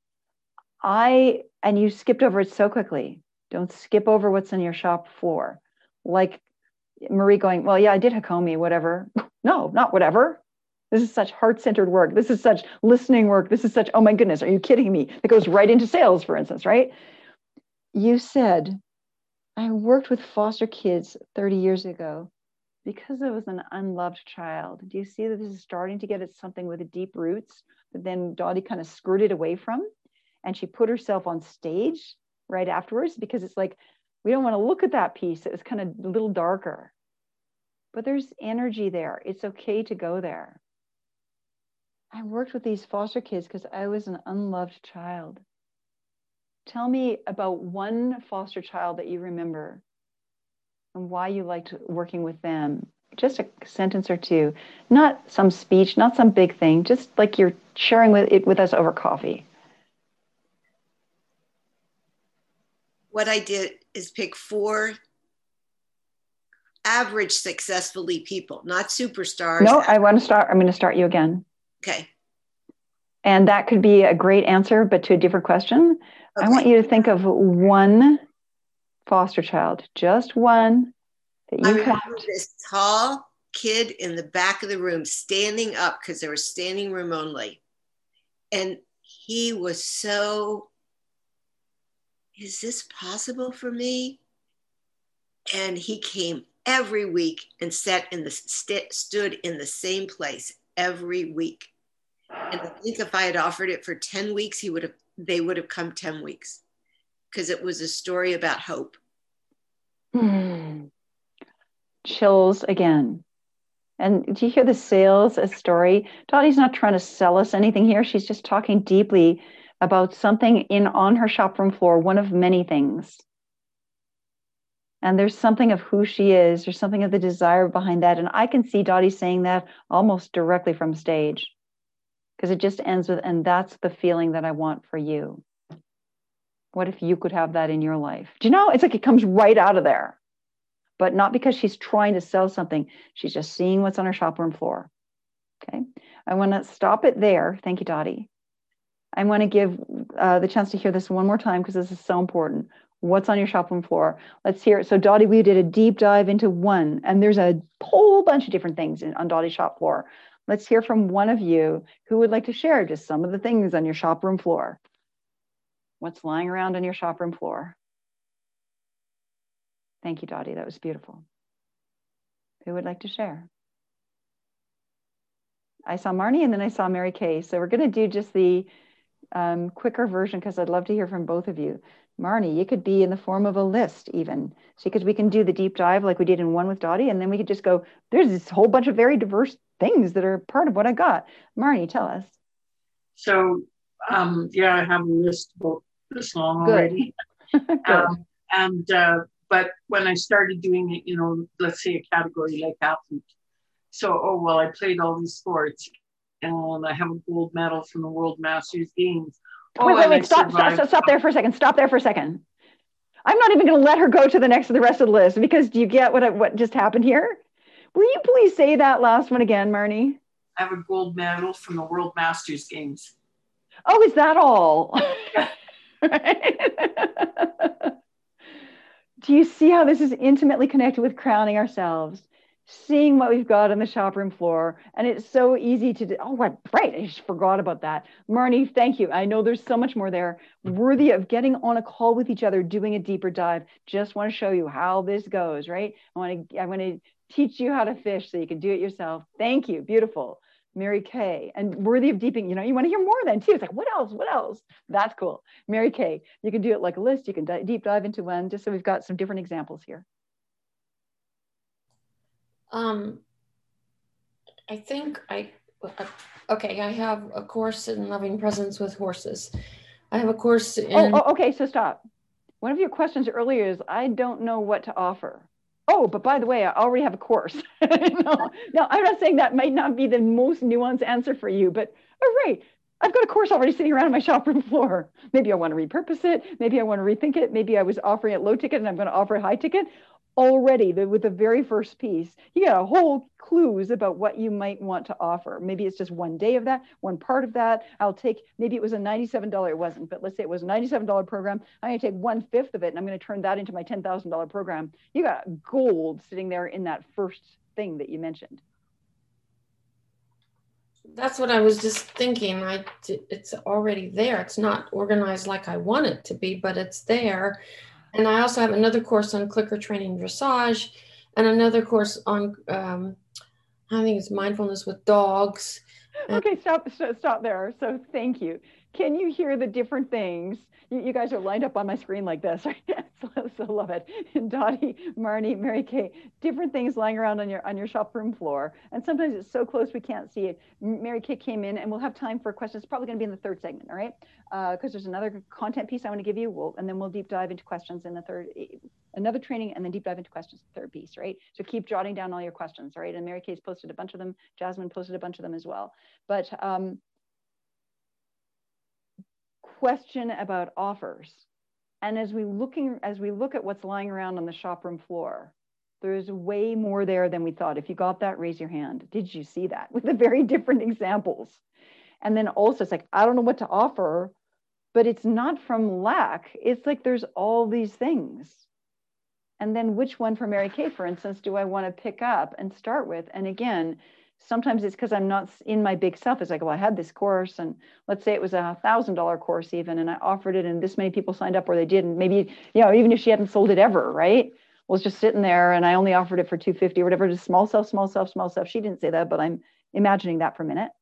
and you skipped over it so quickly. Don't skip over what's on your shop floor. Like Marie going, well, yeah, I did Hakomi, whatever. No, not whatever. This is such heart-centered work. This is such listening work. This is such, oh my goodness, are you kidding me? It goes right into sales, for instance, right? You said, I worked with foster kids 30 years ago because I was an unloved child. Do you see that this is starting to get at something with deep roots that then Dottie kind of skirted away from? And she put herself on stage right afterwards, because it's like, we don't want to look at that piece. It was kind of a little darker, but there's energy there. It's okay to go there. I worked with these foster kids because I was an unloved child. Tell me about one foster child that you remember and why you liked working with them. Just a sentence or two, not some speech, not some big thing, just like you're sharing with us over coffee. What I did is pick 4 average successfully people, not superstars. No, I'm going to start you again. Okay. And that could be a great answer, but to a different question. Okay. I want you to think of one foster child, just one that you remember this tall kid in the back of the room standing up, because there was standing room only. And he was so, is this possible for me? And he came every week and stood in the same place every week. And I think if I had offered it for 10 weeks, they would have come 10 weeks, because it was a story about hope. Chills again. And do you hear the sales story? Dottie's not trying to sell us anything here. She's just talking deeply about something on her shop room floor, one of many things. And there's something of who she is. There's something of the desire behind that. And I can see Dottie saying that almost directly from stage, because it just ends with, and that's the feeling that I want for you. What if you could have that in your life? Do you know, it's like it comes right out of there, but not because she's trying to sell something. She's just seeing what's on her shop room floor. Okay. I want to stop it there. Thank you, Dottie. I want to give the chance to hear this one more time, because this is so important. What's on your shop room floor? Let's hear it. So Dottie, we did a deep dive into one, and there's a whole bunch of different things on Dottie's shop floor. Let's hear from one of you who would like to share just some of the things on your shop room floor. What's lying around on your shop room floor? Thank you, Dottie. That was beautiful. Who would like to share? I saw Marnie and then I saw Mary Kay. So we're going to do just the quicker version because I'd love to hear from both of you. Marnie, you could be in the form of a list even. So because we can do the deep dive like we did in one with Dottie, and then we could just go, there's this whole bunch of very diverse things that are part of what I got. Marnie, tell us. So, yeah, I have a list about this long already. But when I started doing it, you know, let's say a category like athlete. So, oh, well, I played all these sports and I have a gold medal from the World Masters Games. Wait, stop there for a second. Stop there for a second. I'm not even going to let her go to the rest of the list because do you get what just happened here? Will you please say that last one again, Marnie? I have a gold medal from the World Masters Games. Oh, is that all? Do you see how this is intimately connected with crowning ourselves? Seeing what we've got on the shop room floor. And it's so easy to do. Oh, what? Right. I just forgot about that. Marnie, thank you. I know there's so much more there worthy of getting on a call with each other, doing a deeper dive. Just want to show you how this goes, right? I want to teach you how to fish so you can do it yourself. Thank you. Beautiful. Mary Kay, and worthy of deeping, you know, you want to hear more then too. It's like, what else? What else? That's cool. Mary Kay, you can do it like a list. You can deep dive into one, just so we've got some different examples here. I think I have a course in loving presence with horses. I have a course in... okay, so stop. One of your questions earlier is, I don't know what to offer. Oh, but by the way, I already have a course. No, I'm not saying that might not be the most nuanced answer for you, but all right, I've got a course already sitting around on my shop room floor. Maybe I want to repurpose it. Maybe I want to rethink it. Maybe I was offering it low ticket and I'm going to offer it high ticket. Already with the very first piece, you got a whole clues about what you might want to offer. Maybe it's just one day of that, one part of that. Maybe it was a $97, it wasn't, but let's say it was a $97 program. I'm going to take 1/5 of it and I'm going to turn that into my $10,000 program. You got gold sitting there in that first thing that you mentioned. That's what I was just thinking. It's already there. It's not organized like I want it to be, but it's there. And I also have another course on clicker training dressage and another course on, I think it's mindfulness with dogs. Okay, stop there. So thank you. Can you hear the different things? You guys are lined up on my screen like this. Right? so love it. And Dottie, Marnie, Mary Kay, different things lying around on your shop room floor. And sometimes it's so close we can't see it. Mary Kay came in and we'll have time for questions. It's probably going to be in the third segment, all right? Because there's another content piece I want to give you, and then we'll deep dive into questions in the third, another training, and then deep dive into questions in the third piece, right? So keep jotting down all your questions, all right? And Mary Kay's posted a bunch of them. Jasmine posted a bunch of them as well. But question about offers. And as we look at what's lying around on the shop room floor, there's way more there than we thought. If you got that, raise your hand. Did you see that? With the very different examples. And then also it's like, I don't know what to offer, but it's not from lack. It's like there's all these things. And then which one for Mary Kay, for instance, do I want to pick up and start with? And again, sometimes it's because I'm not in my big self. It's like, well, I had this course, and let's say it was a $1,000 course even, and I offered it, and this many people signed up, or they didn't. Maybe, you know, even if she hadn't sold it ever, right? Well, it's just sitting there, and I only offered it for $250 or whatever. Just small self, small self, small self. She didn't say that, but I'm imagining that for a minute.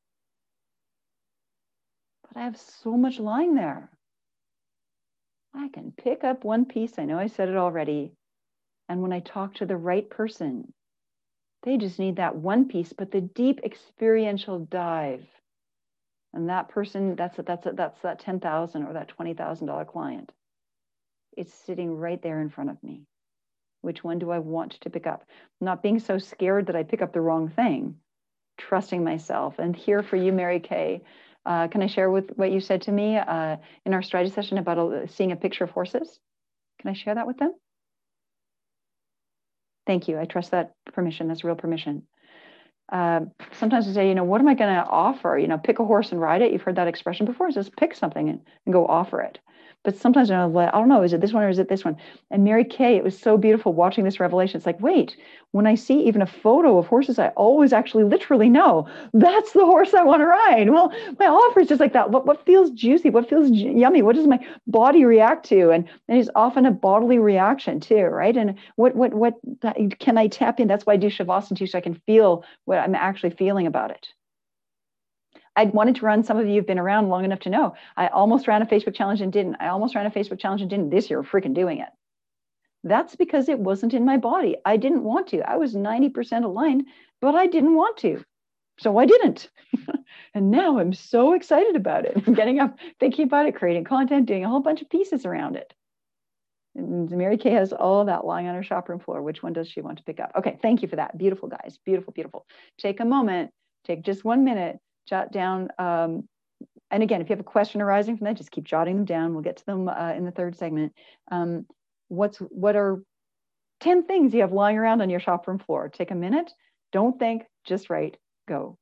But I have so much lying there. I can pick up one piece. I know I said it already. And when I talk to the right person, they just need that one piece, but the deep experiential dive. And that person, that's that $10,000 or that $20,000 client. It's sitting right there in front of me. Which one do I want to pick up? Not being so scared that I pick up the wrong thing, trusting myself. And here for you, Mary Kay, can I share with what you said to me in our strategy session about seeing a picture of horses? Can I share that with them? Thank you. I trust that permission. That's real permission. Sometimes I say, what am I going to offer? Pick a horse and ride it. You've heard that expression before. It says pick something and go offer it. But sometimes I don't know, is it this one or is it this one? And Mary Kay, it was so beautiful watching this revelation. It's like, wait, when I see even a photo of horses, I always actually literally know that's the horse I want to ride. Well, my offer is just like that. What feels juicy? What feels yummy? What does my body react to? And it's often a bodily reaction too, right? And what can I tap in? That's why I do Shavasana too, so I can feel what I'm actually feeling about it. I wanted to run. Some of you have been around long enough to know. I almost ran a Facebook challenge and didn't. I almost ran a Facebook challenge and didn't. This year, freaking doing it. That's because it wasn't in my body. I didn't want to. I was 90% aligned, but I didn't want to. So I didn't. And now I'm so excited about it. I'm getting up, thinking about it, creating content, doing a whole bunch of pieces around it. And Mary Kay has all of that lying on her shop room floor. Which one does she want to pick up? Okay, thank you for that. Beautiful, guys. Beautiful, beautiful. Take a moment. Take just 1 minute. Jot down, and again, if you have a question arising from that, just keep jotting them down. We'll get to them in the third segment. What are 10 things you have lying around on your shop room floor? Take a minute. Don't think, just write, go.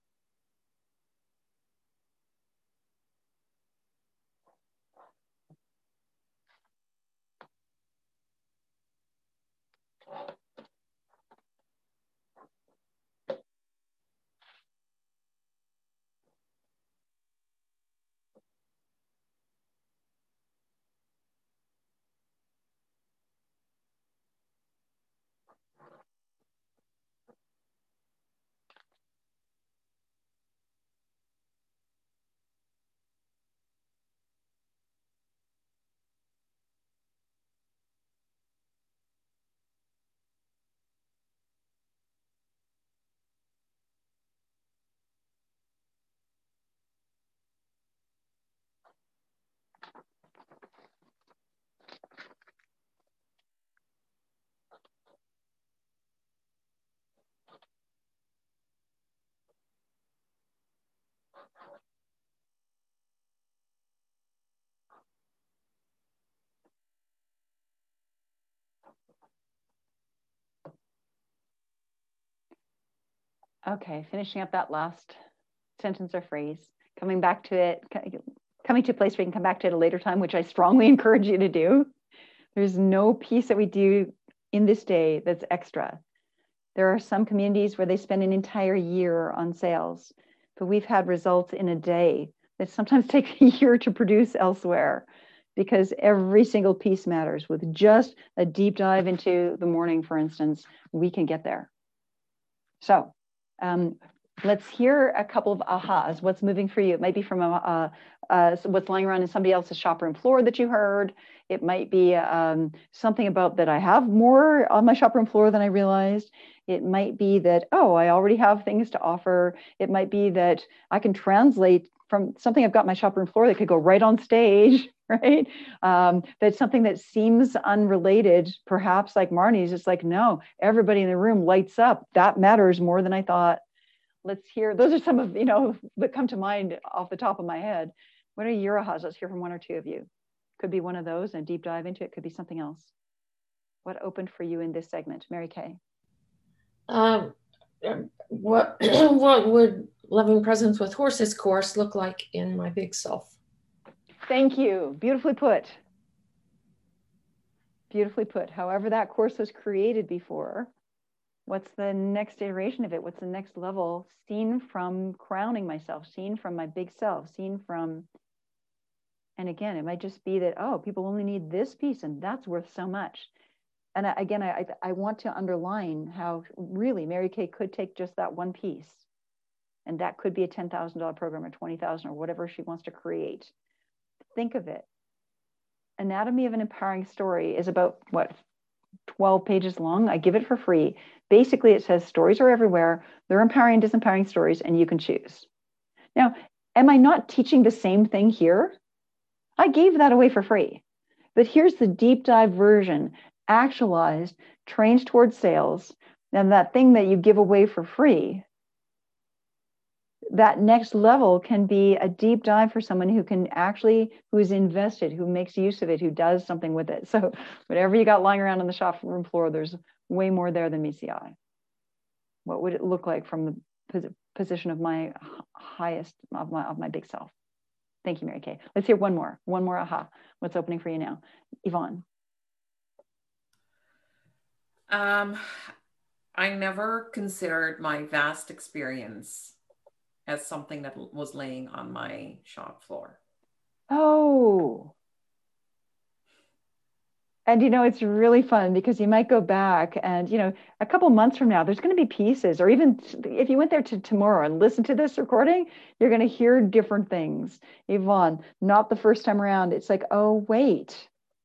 Okay, finishing up that last sentence or phrase, coming back to it, coming to a place where you can come back to it at a later time, which I strongly encourage you to do. There's no piece that we do in this day that's extra. There are some communities where they spend an entire year on sales, but we've had results in a day that sometimes take a year to produce elsewhere, because every single piece matters. With just a deep dive into the morning, for instance, we can get there. So let's hear a couple of ahas. What's moving for you? It might be from what's lying around in somebody else's shop room floor that you heard. It might be something about that I have more on my shop room floor than I realized. It might be that, oh, I already have things to offer. It might be that I can translate from something I've got on my shop room floor that could go right on stage, right? That's something that seems unrelated, perhaps like Marnie's. It's like, no, everybody in the room lights up. That matters more than I thought. Let's hear, those are some of, that come to mind off the top of my head. What are your ahas? Let's hear from one or two of you. Could be one of those and deep dive into it. Could be something else. What opened for you in this segment? Mary Kay. What would Loving Presence with Horses course look like in my big self? Thank you. Beautifully put. Beautifully put. However that course was created before, what's the next iteration of it? What's the next level seen from crowning myself, seen from my big self, seen from, and again, it might just be that, oh, people only need this piece and that's worth so much. And again, I want to underline how really Mary Kay could take just that one piece, and that could be a $10,000 program or $20,000 or whatever she wants to create. Think of it. Anatomy of an Empowering Story is about, 12 pages long. I give it for free. Basically, it says stories are everywhere. They're empowering and disempowering stories, and you can choose. Now, am I not teaching the same thing here? I gave that away for free. But here's the deep dive version, actualized, trained towards sales, and that thing that you give away for free. That next level can be a deep dive for someone who is invested, who makes use of it, who does something with it. So whatever you got lying around on the shop room floor, there's way more there than meets the eye. What would it look like from the position of my highest, of my big self? Thank you, Mary Kay. Let's hear one more aha. What's opening for you now? Yvonne. I never considered my vast experience as something that was laying on my shop floor. Oh. And, it's really fun because you might go back and, a couple months from now, there's going to be pieces, or even if you went there tomorrow and listen to this recording, you're going to hear different things. Yvonne, not the first time around. It's like, oh, wait.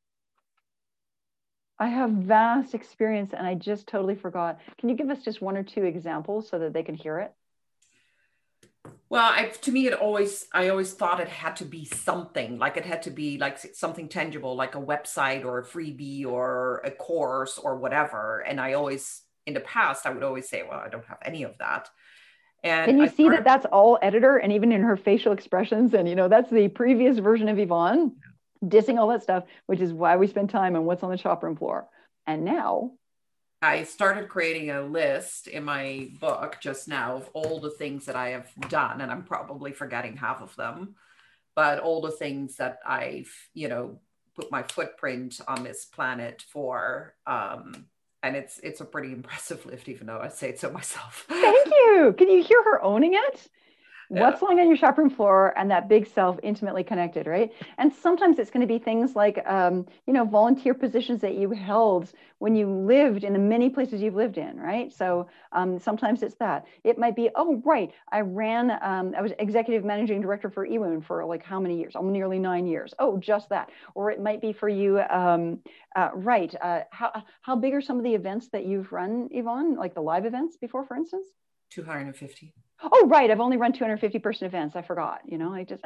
I have vast experience and I just totally forgot. Can you give us just one or two examples so that they can hear it? Well, to me, I always thought it had to be something, like it had to be like something tangible, like a website or a freebie or a course or whatever. And in the past, I would always say, well, I don't have any of that. And can you see that that's all editor, and even in her facial expressions, and that's the previous version of Yvonne dissing all that stuff, which is why we spend time on what's on the shop room floor. And now I started creating a list in my book just now of all the things that I have done, and I'm probably forgetting half of them, but all the things that I've, put my footprint on this planet for. And it's a pretty impressive lift, even though I say it so myself. Thank you. Can you hear her owning it? What's lying on your shop room floor, and that big self intimately connected, right? And sometimes it's going to be things like, volunteer positions that you held when you lived in the many places you've lived in, right? So sometimes it's that. It might be, oh, right, I was executive managing director for eWound for like how many years? Nearly 9 years. Oh, just that. Or it might be for you, how big are some of the events that you've run, Yvonne? Like the live events before, for instance? 250. Oh, right. I've only run 250 person events. I forgot, I just,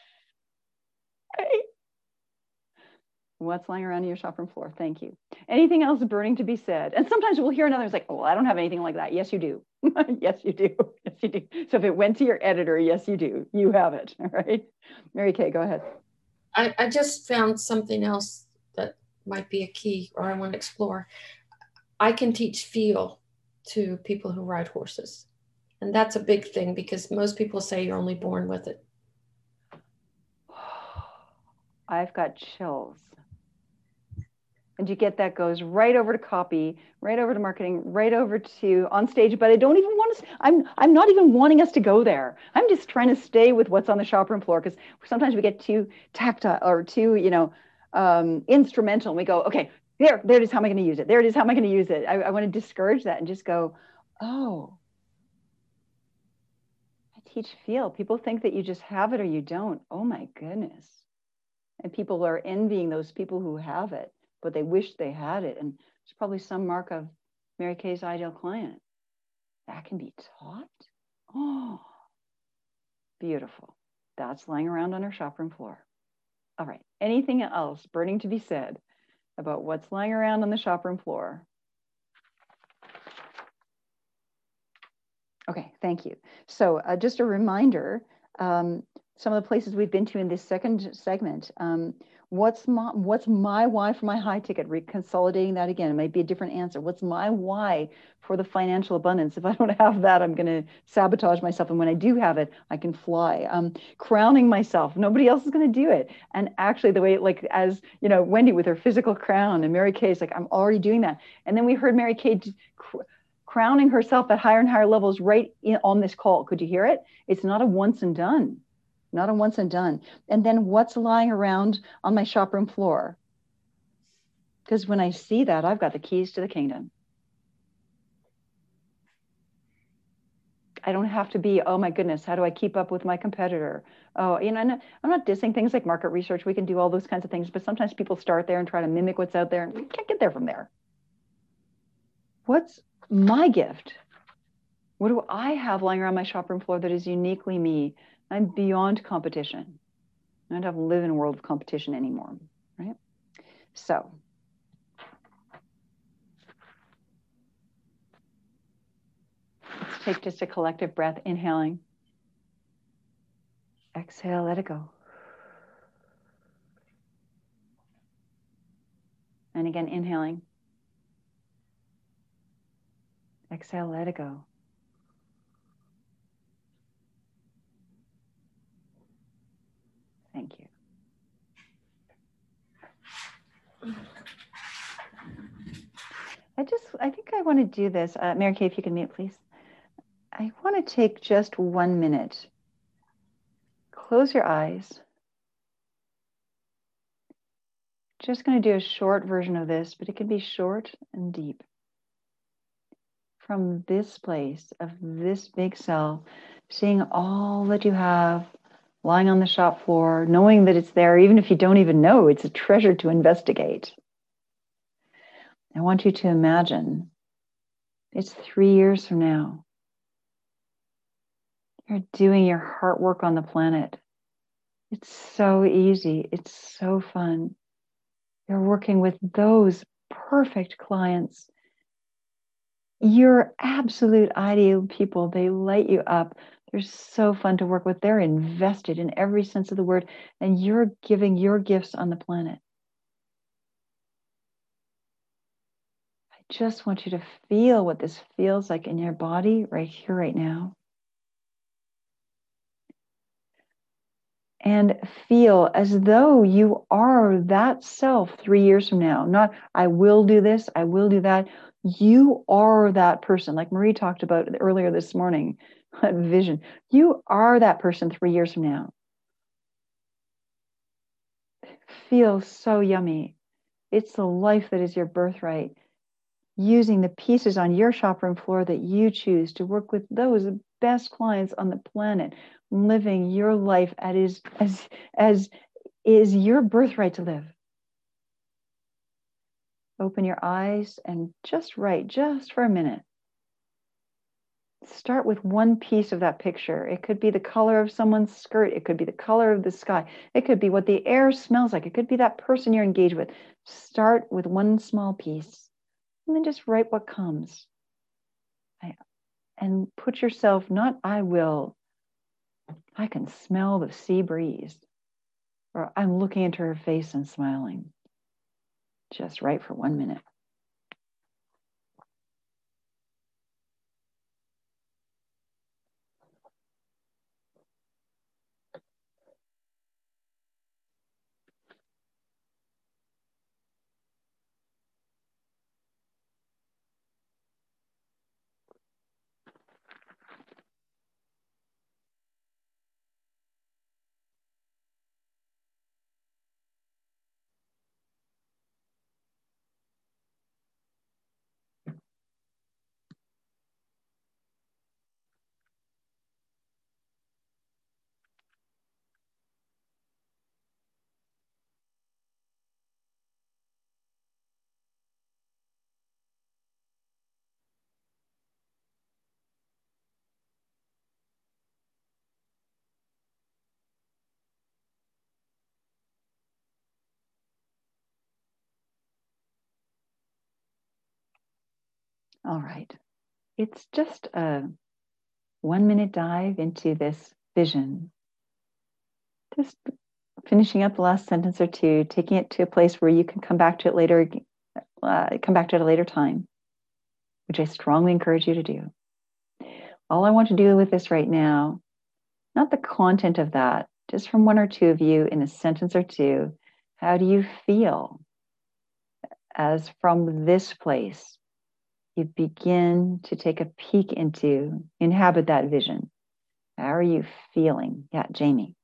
what's lying around your shop room floor? Thank you. Anything else burning to be said? And sometimes we'll hear another, it's like, oh, I don't have anything like that. Yes, you do. Yes, you do. Yes, you do. So if it went to your editor, yes, you do. You have it. All right. Mary Kay, go ahead. I just found something else that might be a key, or I want to explore. I can teach feel to people who ride horses. And that's a big thing because most people say you're only born with it. I've got chills. And you get that goes right over to copy, right over to marketing, right over to on stage. But I don't even want to, I'm not even wanting us to go there. I'm just trying to stay with what's on the shop room floor, because sometimes we get too tactile or too, instrumental. And we go, okay, there it is. How am I going to use it? There it is. How am I going to use it? I want to discourage that and just go, oh, teach feel. People think that you just have it or you don't. Oh my goodness. And people are envying those people who have it, but they wish they had it. And it's probably some mark of Mary Kay's ideal client. That can be taught. Oh, beautiful. That's lying around on her shop room floor. All right. Anything else burning to be said about what's lying around on the shop room floor? Okay, thank you. So just a reminder, some of the places we've been to in this second segment, what's my why for my high ticket? Reconsolidating that again, it might be a different answer. What's my why for the financial abundance? If I don't have that, I'm going to sabotage myself. And when I do have it, I can fly. Crowning myself. Nobody else is going to do it. And actually the way, like, as Wendy with her physical crown, and Mary Kay's like, I'm already doing that. And then we heard Mary Kay crowning herself at higher and higher levels on this call. Could you hear it? It's not a once and done. Not a once and done. And then what's lying around on my shop room floor? Because when I see that, I've got the keys to the kingdom. I don't have to be, oh my goodness, how do I keep up with my competitor? Oh, I'm not dissing things like market research. We can do all those kinds of things, but sometimes people start there and try to mimic what's out there, and we can't get there from there. What's my gift? What do I have lying around my shop room floor that is uniquely me? I'm beyond competition. I don't live in a world of competition anymore, right? So let's take just a collective breath, inhaling. Exhale, let it go. And again, inhaling. Exhale, let it go. Thank you. I think I want to do this. Mary Kay, if you can mute, please. I want to take just 1 minute. Close your eyes. Just going to do a short version of this, but it can be short and deep. From this place of this big self, seeing all that you have lying on the shop floor, knowing that it's there, even if you don't even know, it's a treasure to investigate. I want you to imagine it's 3 years from now. You're doing your heart work on the planet. It's so easy. It's so fun. You're working with those perfect clients. You're absolute ideal people. They light you up. They're so fun to work with. They're invested in every sense of the word, and you're giving your gifts on the planet. I just want you to feel what this feels like in your body right here, right now. And feel as though you are that self 3 years from now. Not, I will do this, I will do that. You are that person, like Marie talked about earlier this morning, vision. You are that person 3 years from now. Feels so yummy. It's the life that is your birthright. Using the pieces on your shop room floor that you choose to work with those best clients on the planet, living your life as is your birthright to live. Open your eyes and just for a minute. Start with one piece of that picture. It could be the color of someone's skirt. It could be the color of the sky. It could be what the air smells like. It could be that person you're engaged with. Start with one small piece and then just write what comes. And put yourself, not I will, I can smell the sea breeze, or I'm looking into her face and smiling. Just write for 1 minute. All right. It's just a 1 minute dive into this vision. Just finishing up the last sentence or two, taking it to a place where you can come back to it later, come back to it at a later time, which I strongly encourage you to do. All I want to do with this right now, not the content of that, just from one or two of you in a sentence or two, how do you feel as from this place you begin to take a peek into, inhabit that vision? How are you feeling? Yeah, Jamie.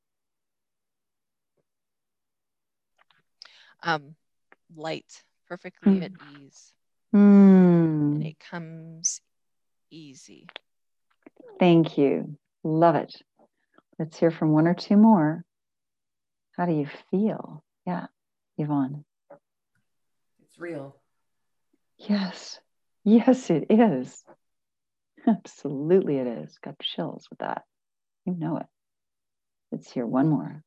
Light, perfectly at ease. And it comes easy. Thank you. Love it. Let's hear from one or two more. How do you feel? Yeah, Yvonne. It's real. Yes. Yes, it is. Absolutely it is. Got chills with that. You know it. Let's hear one more.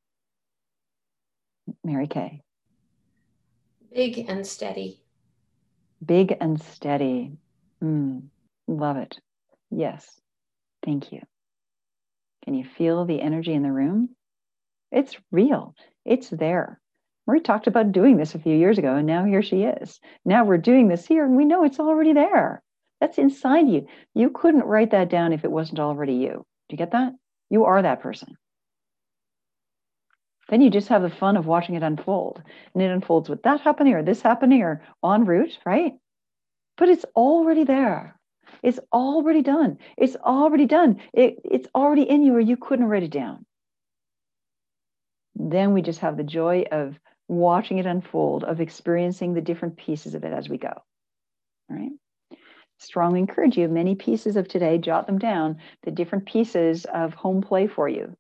Mary Kay. Big and steady. Big and steady. Love it. Yes. Thank you. Can you feel the energy in the room? It's real. It's there. Marie talked about doing this a few years ago, and now here she is. Now we're doing this here, and we know it's already there. That's inside you. You couldn't write that down if it wasn't already you. Do you get that? You are that person. Then you just have the fun of watching it unfold. And it unfolds with that happening or this happening or en route, right? But it's already there. It's already done. It's already done. It's already in you, or you couldn't write it down. Then we just have the joy of watching it unfold, of experiencing the different pieces of it as we go. All right. Strongly encourage you, many pieces of today, jot them down, the different pieces of home play for you.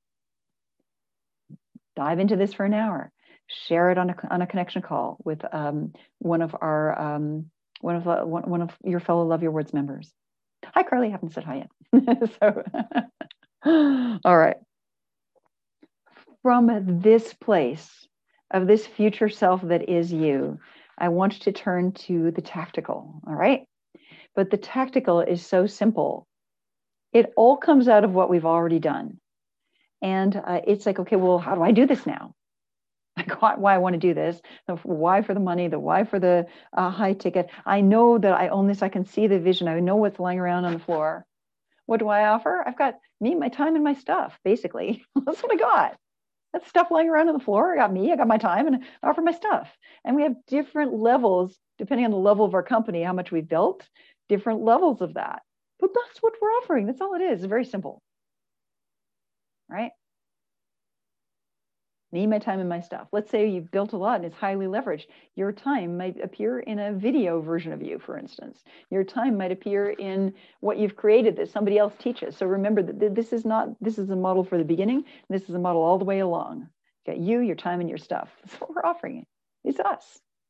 Dive into this for an hour. Share it on a connection call with one of your fellow Love Your Words members. Hi, Carly. I haven't said hi yet. So, all right. From this place of this future self that is you, I want you to turn to the tactical. All right. But the tactical is so simple. It all comes out of what we've already done. And it's like, okay, well, how do I do this now? Like, why I want to do this, the why for the money, the why for the high ticket. I know that I own this. I can see the vision. I know what's lying around on the floor. What do I offer? I've got me, my time, and my stuff, basically. That's what I got. That's stuff lying around on the floor. I got me, I got my time, and I offer my stuff. And we have different levels, depending on the level of our company, how much we've built, different levels of that. But that's what we're offering. That's all it is. It's very simple. Right? Me, my time, and my stuff. Let's say you've built a lot and it's highly leveraged. Your time might appear in a video version of you, for instance. Your time might appear in what you've created that somebody else teaches. So remember that this is a model for the beginning. This is a model all the way along. You got you, your time, and your stuff. That's what we're offering. It's us.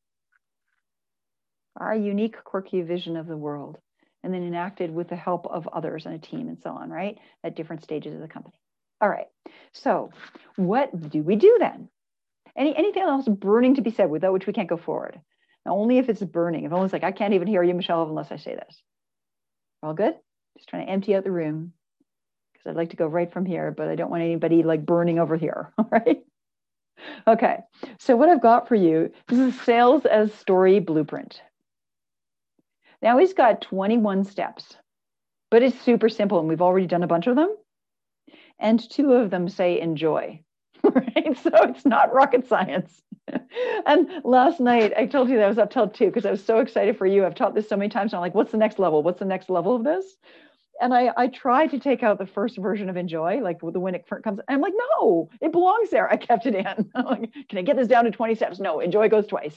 Our unique, quirky vision of the world. And then enacted with the help of others and a team and so on, right? At different stages of the company. All right, so what do we do then? Anything else burning to be said without which we can't go forward? Now, only if it's burning. If almost like, I can't even hear you, Michelle, unless I say this. All good? Just trying to empty out the room because I'd like to go right from here, but I don't want anybody like burning over here, all right? Okay, so what I've got for you, this is Sales as Story Blueprint. Now he's got 21 steps, but it's super simple and we've already done a bunch of them. And 2 of them say enjoy, right? So it's not rocket science. And last night, I told you that I was up till 2 because I was so excited for you. I've taught this so many times. And I'm like, what's the next level? What's the next level of this? And I tried to take out the first version of enjoy, like when it comes. I'm like, no, it belongs there. I kept it in. I'm like, can I get this down to 20 steps? No, enjoy goes twice.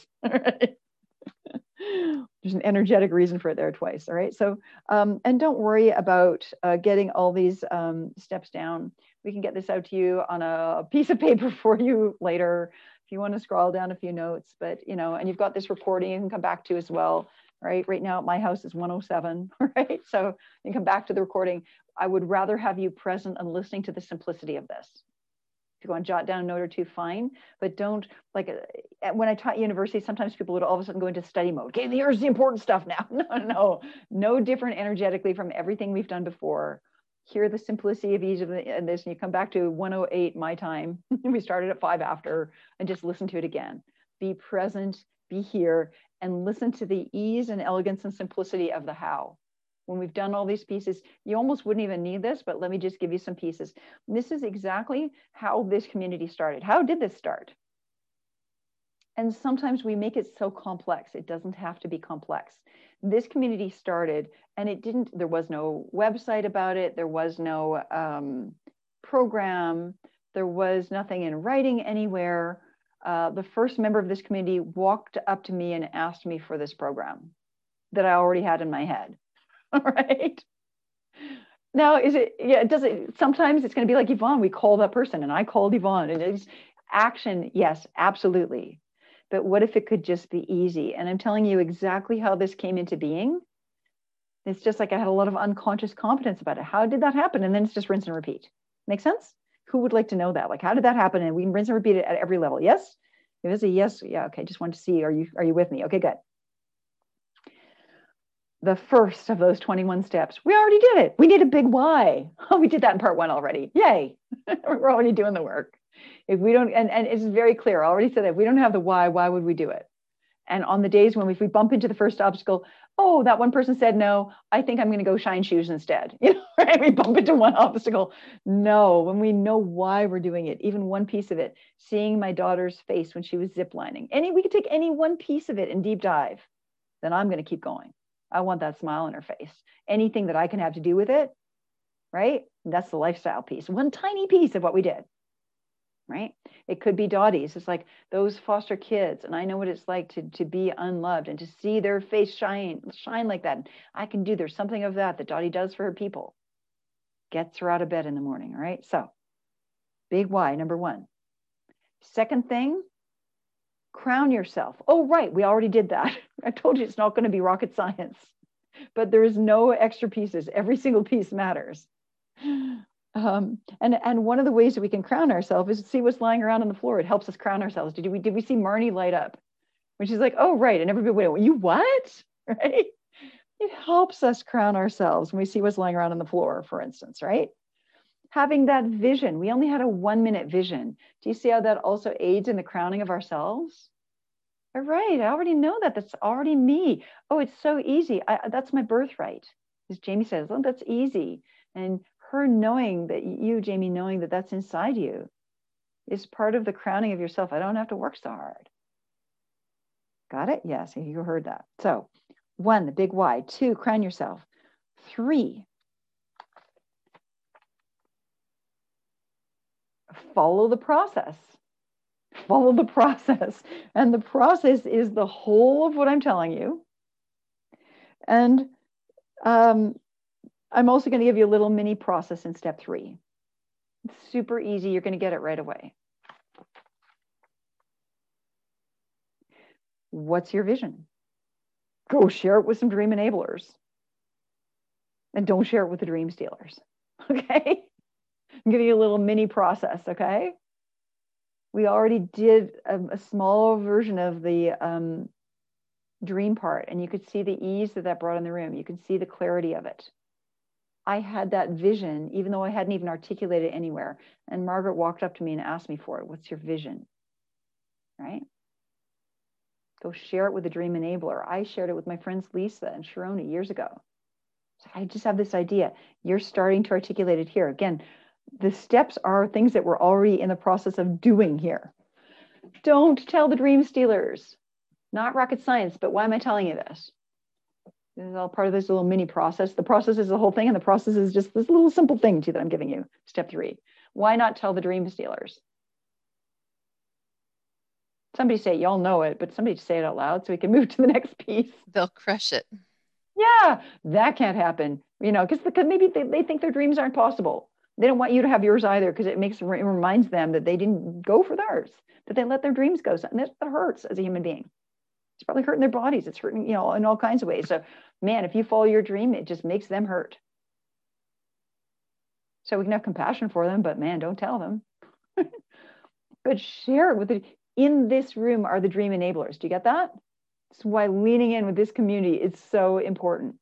There's an energetic reason for it there twice. All right. So, and don't worry about getting all these steps down. We can get this out to you on a piece of paper for you later if you want to scroll down a few notes. But, and you've got this recording you can come back to as well. Right. Right now at my house is 107. Right. So you can come back to the recording. I would rather have you present and listening to the simplicity of this. If you want to jot down a note or 2, fine, but don't, like, when I taught university, sometimes people would all of a sudden go into study mode. Okay, here's the important stuff now. No different energetically from everything we've done before. Hear the simplicity of each of this, and you come back to 108 my time. We started at 5 after, and just listen to it again. Be present, be here, and listen to the ease and elegance and simplicity of the how. When we've done all these pieces, you almost wouldn't even need this, but let me just give you some pieces. This is exactly how this community started. How did this start? And sometimes we make it so complex. It doesn't have to be complex. This community started and there was no website about it. There was no program. There was nothing in writing anywhere. The first member of this community walked up to me and asked me for this program that I already had in my head. All right. Now, sometimes it's going to be like Yvonne, we call that person and I called Yvonne and it's action. Yes, absolutely. But what if it could just be easy? And I'm telling you exactly how this came into being. It's just like I had a lot of unconscious confidence about it. How did that happen? And then it's just rinse and repeat. Make sense? Who would like to know that? Like, how did that happen? And we can rinse and repeat it at every level. Yes? If it's a yes, yeah, okay. Just want to see, are you with me? Okay, good. The first of those 21 steps, we already did it. We need a big why. Oh, we did that in part 1 already. Yay. We're already doing the work. If we don't, and it's very clear, I already said that if we don't have the why would we do it? And on the days when if we bump into the first obstacle, oh, that one person said no, I think I'm going to go shine shoes instead. Right? We bump into one obstacle. No, when we know why we're doing it, even one piece of it, seeing my daughter's face when she was ziplining, we could take any one piece of it and deep dive, then I'm going to keep going. I want that smile on her face. Anything that I can have to do with it, right? That's the lifestyle piece. One tiny piece of what we did. Right? It could be Dottie's. It's like those foster kids. And I know what it's like to be unloved and to see their face shine like that. I can do, there's something of that Dottie does for her people. Gets her out of bed in the morning. All right. So big why, number one. Second thing, crown yourself. Oh, right. We already did that. I told you it's not going to be rocket science, but there is no extra pieces. Every single piece matters. And one of the ways that we can crown ourselves is to see what's lying around on the floor. It helps us crown ourselves. Did we see Marnie light up when she's like, oh, right. And everybody went, you what? Right? It helps us crown ourselves when we see what's lying around on the floor, for instance, right? Having that vision. We only had a 1-minute vision. Do you see how that also aids in the crowning of ourselves? All right. I already know that. That's already me. Oh, it's so easy. That's my birthright. As Jamie says, oh, that's easy. And her knowing that Jamie, knowing that that's inside you is part of the crowning of yourself. I don't have to work so hard. Got it? Yes, you heard that. So 1, the big why. 2, crown yourself. 3, follow the process. Follow the process. And the process is the whole of what I'm telling you. And I'm also going to give you a little mini process in step 3. It's super easy. You're going to get it right away. What's your vision? Go share it with some dream enablers. And don't share it with the dream stealers. Okay? I'm giving you a little mini process, okay? We already did a small version of the dream part, and you could see the ease that brought in the room. You can see the clarity of it. I had that vision, even though I hadn't even articulated it anywhere. And Margaret walked up to me and asked me for it. What's your vision? Right? Go share it with a dream enabler. I shared it with my friends Lisa and Sharona years ago. So I just have this idea. You're starting to articulate it here. Again, the steps are things that we're already in the process of doing here. Don't tell the dream stealers. Not rocket science, but why am I telling you this? This is all part of this little mini process. The process is the whole thing, and the process is just this little simple thing too that I'm giving you. Step 3. Why not tell the dream stealers? Somebody say, y'all know it, but somebody say it out loud so we can move to the next piece. They'll crush it. Yeah, that can't happen. Because maybe they think their dreams aren't possible. They don't want you to have yours either, because it reminds them that they didn't go for theirs, that they let their dreams go. And that hurts as a human being. It's probably hurting their bodies. It's hurting, in all kinds of ways. So, man, if you follow your dream, it just makes them hurt. So we can have compassion for them, but man, don't tell them. But share it with it. In this room are the dream enablers. Do you get that? That's why leaning in with this community is so important.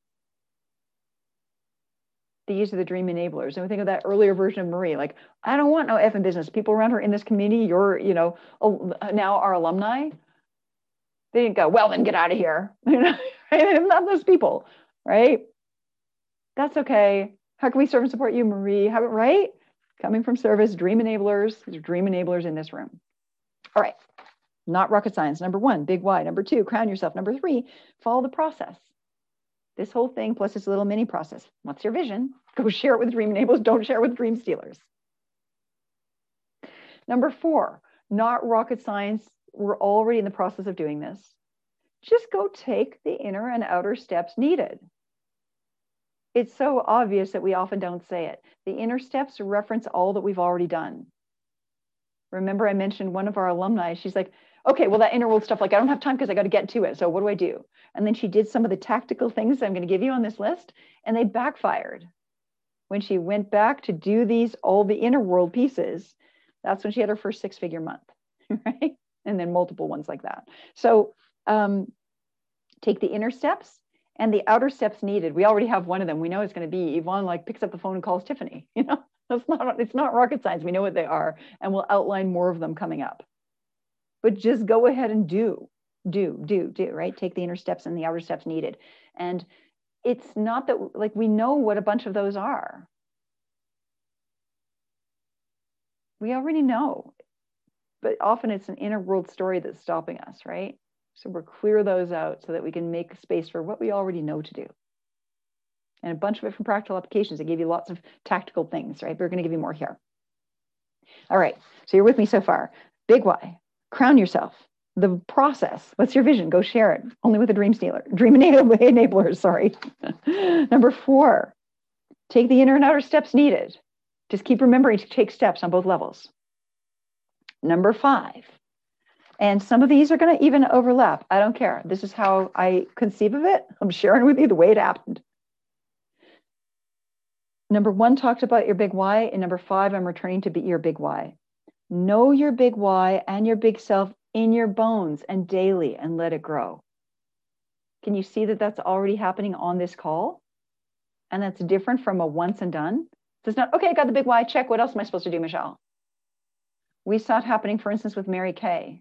These are the dream enablers. And we think of that earlier version of Marie, like, I don't want no effing business. People around her in this community, you're, now our alumni. They didn't go, well, then get out of here. Not those people, right? That's okay. How can we serve and support you, Marie? Right? Coming from service, dream enablers. These are dream enablers in this room. All right. Not rocket science. Number 1, big why. Number 2, crown yourself. Number 3, follow the process. This whole thing plus this little mini process. What's your vision? Go share it with dream enablers. Don't share it with dream stealers. Number 4, not rocket science. We're already in the process of doing this. Just go take the inner and outer steps needed. It's so obvious that we often don't say it. The inner steps reference all that we've already done. Remember, I mentioned one of our alumni. She's like, okay, well, that inner world stuff, like, I don't have time because I got to get to it. So what do I do? And then she did some of the tactical things I'm going to give you on this list, and they backfired. When she went back to do all the inner world pieces, that's when she had her first 6-figure month, right? And then multiple ones like that. So take the inner steps and the outer steps needed. We already have one of them. We know it's going to be Yvonne, like, picks up the phone and calls Tiffany. It's not rocket science. We know what they are, and we'll outline more of them coming up. But just go ahead and do. do, right? Take the inner steps and the outer steps needed. And it's not that, like, we know what a bunch of those are. We already know, but often it's an inner world story that's stopping us, right? So we'll clear those out so that we can make space for what we already know to do. And a bunch of it from practical applications. I gave you lots of tactical things, right? We're going to give you more here. All right, so you're with me so far. Big why, crown yourself. The process, what's your vision? Go share it, only with a dream enabler, sorry. Number 4, take the inner and outer steps needed. Just keep remembering to take steps on both levels. Number 5, and some of these are going to even overlap. I don't care. This is how I conceive of it. I'm sharing with you the way it happened. Number 1 talked about your big why, and number 5, I'm returning to your big why. Know your big why and your big self in your bones and daily, and let it grow. Can you see that that's already happening on this call? And that's different from a once and done. So it's not, okay, I got the big why, check. What else am I supposed to do, Michelle? We saw it happening, for instance, with Mary Kay.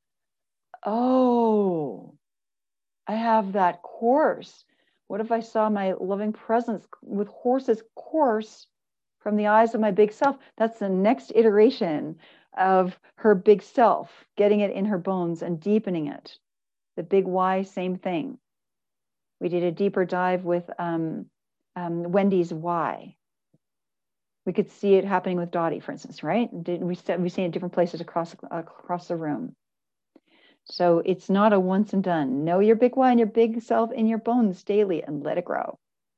Oh, I have that course. What if I saw my loving presence with horses course from the eyes of my big self? That's the next iteration of her big self, getting it in her bones and deepening it. The big why, same thing. We did a deeper dive with Wendy's why. We could see it happening with Dottie, for instance, right? We've seen it in different places across the room. So it's not a once and done. Know your big why and your big self in your bones daily, and let it grow.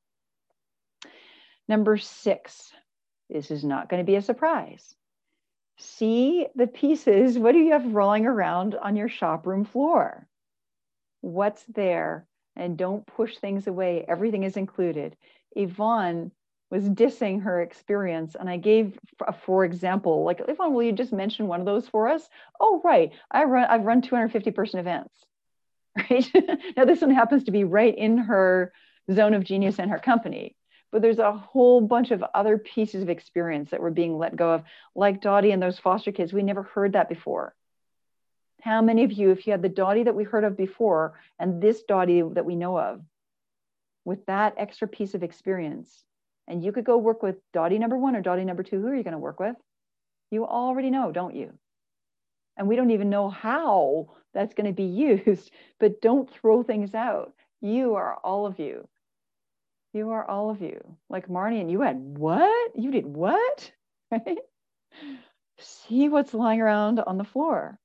Number 6, this is not going to be a surprise. See the pieces. What do you have rolling around on your shop room floor? What's there? And don't push things away. Everything is included. Yvonne was dissing her experience, and I gave for example, like, Yvonne, will you just mention one of those for us? Oh, right. I've run 250-person events, right? Now this one happens to be right in her zone of genius and her company, but there's a whole bunch of other pieces of experience that were being let go of, like Dottie and those foster kids. We never heard that before. How many of you, if you had the Dottie that we heard of before and this Dottie that we know of, with that extra piece of experience, and you could go work with Dottie number 1 or Dottie number 2, who are you going to work with? You already know, don't you? And we don't even know how that's going to be used, but don't throw things out. You are all of you. You are all of you. Like Marnie, and you had what? You did what? Right? See what's lying around on the floor.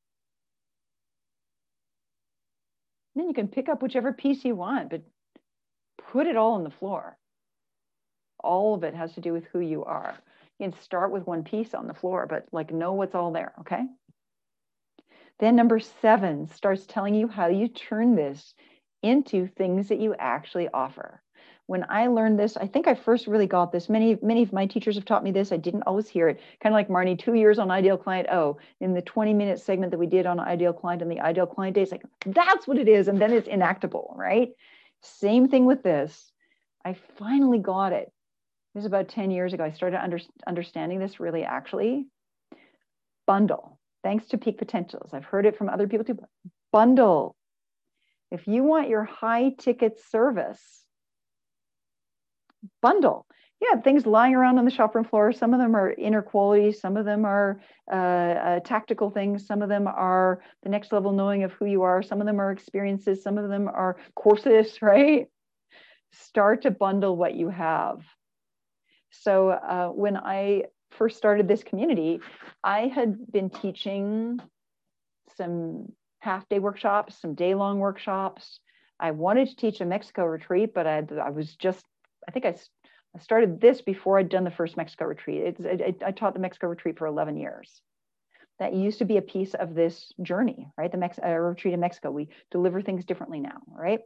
And then you can pick up whichever piece you want, but put it all on the floor. All of it has to do with who you are. You can start with one piece on the floor, but like know what's all there, okay? Then number 7 starts telling you how you turn this into things that you actually offer. When I learned this, I think I first really got this. Many of my teachers have taught me this. I didn't always hear it. Kind of like Marnie, 2 years on Ideal Client. Oh, in the 20-minute segment that we did on Ideal Client and the Ideal Client Days, like, that's what it is. And then it's enactable, right? Same thing with this. I finally got it. It was about 10 years ago. I started understanding this really actually. Bundle. Thanks to Peak Potentials. I've heard it from other people too. Bundle. If you want your high ticket service, bundle. Yeah, things lying around on the shop room floor. Some of them are inner qualities. Some of them are tactical things. Some of them are the next level knowing of who you are. Some of them are experiences. Some of them are courses, right? Start to bundle what you have. So when I first started this community, I had been teaching some half-day workshops, some day-long workshops. I wanted to teach a Mexico retreat, but I think I started this before I'd done the first Mexico retreat. I taught the Mexico retreat for 11 years. That used to be a piece of this journey, right? The retreat in Mexico. We deliver things differently now, right?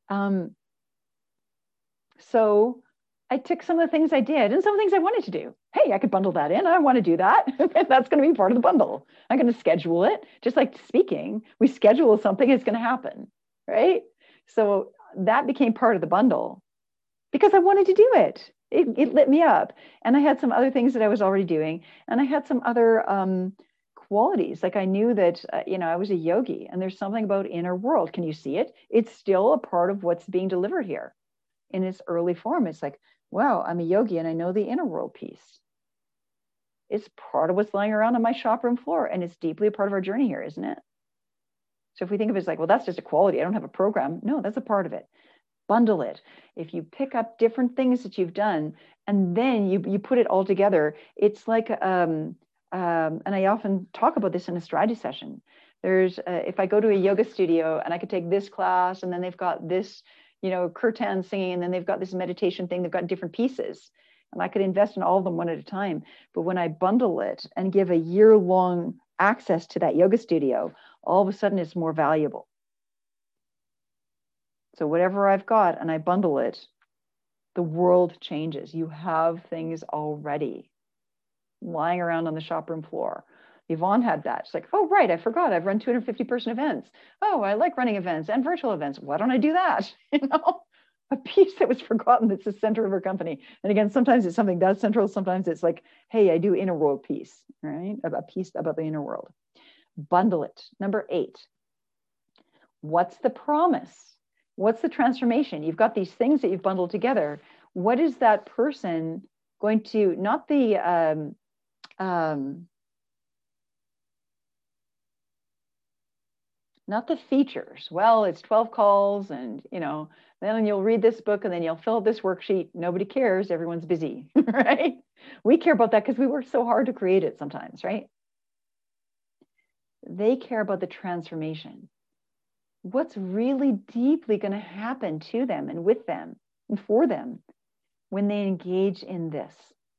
So I took some of the things I did and some of the things I wanted to do. Hey, I could bundle that in. I want to do that. That's going to be part of the bundle. I'm going to schedule it. Just like speaking, we schedule something, it's going to happen, right? So that became part of the bundle because I wanted to do it. It lit me up. And I had some other things that I was already doing. And I had some other qualities. Like I knew that, I was a yogi, and there's something about inner world. Can you see it? It's still a part of what's being delivered here in its early form. It's like, wow, I'm a yogi and I know the inner world piece. It's part of what's lying around on my shop room floor, and it's deeply a part of our journey here, isn't it? So if we think of it as like, well, that's just a quality, I don't have a program. No, that's a part of it. Bundle it. If you pick up different things that you've done and then you put it all together, it's like, and I often talk about this in a strategy session. There's, if I go to a yoga studio and I could take this class, and then they've got this, kirtan singing, and then they've got this meditation thing, they've got different pieces, and I could invest in all of them one at a time. But when I bundle it and give a year-long access to that yoga studio, all of a sudden it's more valuable. So whatever I've got and I bundle it, the world changes. You have things already lying around on the shop room floor. Yvonne had that. She's like, oh, right, I forgot. I've run 250-person events. Oh, I like running events and virtual events. Why don't I do that? A piece that was forgotten that's the center of her company. And again, sometimes it's something that's central. Sometimes it's like, hey, I do inner world piece, right? A piece about the inner world. Bundle it. Number 8. What's the promise? What's the transformation? You've got these things that you've bundled together. What is that person going to, not the, not the features. Well, it's 12 calls and, then you'll read this book and then you'll fill out this worksheet. Nobody cares. Everyone's busy, right? We care about that because we work so hard to create it sometimes, right? They care about the transformation. What's really deeply going to happen to them and with them and for them when they engage in this?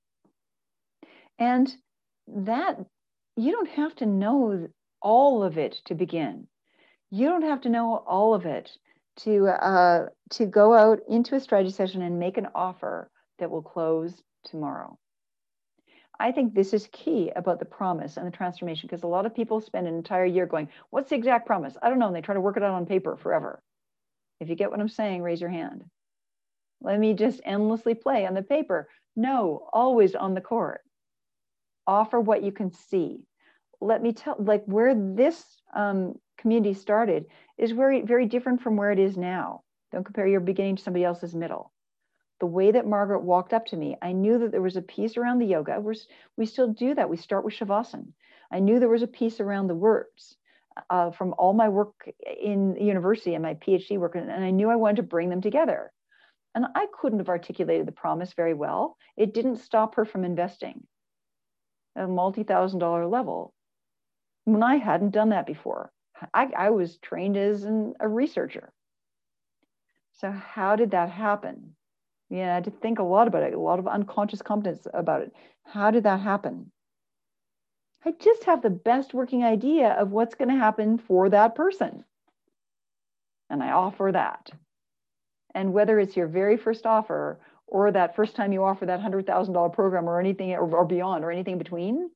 And that, you don't have to know all of it to begin. You don't have to know all of it to go out into a strategy session and make an offer that will close tomorrow. I think this is key about the promise and the transformation, because a lot of people spend an entire year going, what's the exact promise? I don't know. And they try to work it out on paper forever. If you get what I'm saying, raise your hand. Let me just endlessly play on the paper. No, always on the court. Offer what you can see. Let me tell, like where this community started is very, very different from where it is now. Don't compare your beginning to somebody else's middle. The way that Margaret walked up to me, I knew that there was a piece around the yoga. We still do that. We start with Shavasana. I knew there was a piece around the words from all my work in university and my PhD work, and I knew I wanted to bring them together. And I couldn't have articulated the promise very well. It didn't stop her from investing at a multi-$1,000 level when I hadn't done that before. I was trained as a researcher. So how did that happen? I had to think a lot about it, a lot of unconscious competence about it. How did that happen? I just have the best working idea of what's going to happen for that person. And I offer that. And whether it's your very first offer or that first time you offer that $100,000 program or anything or beyond or anything in between,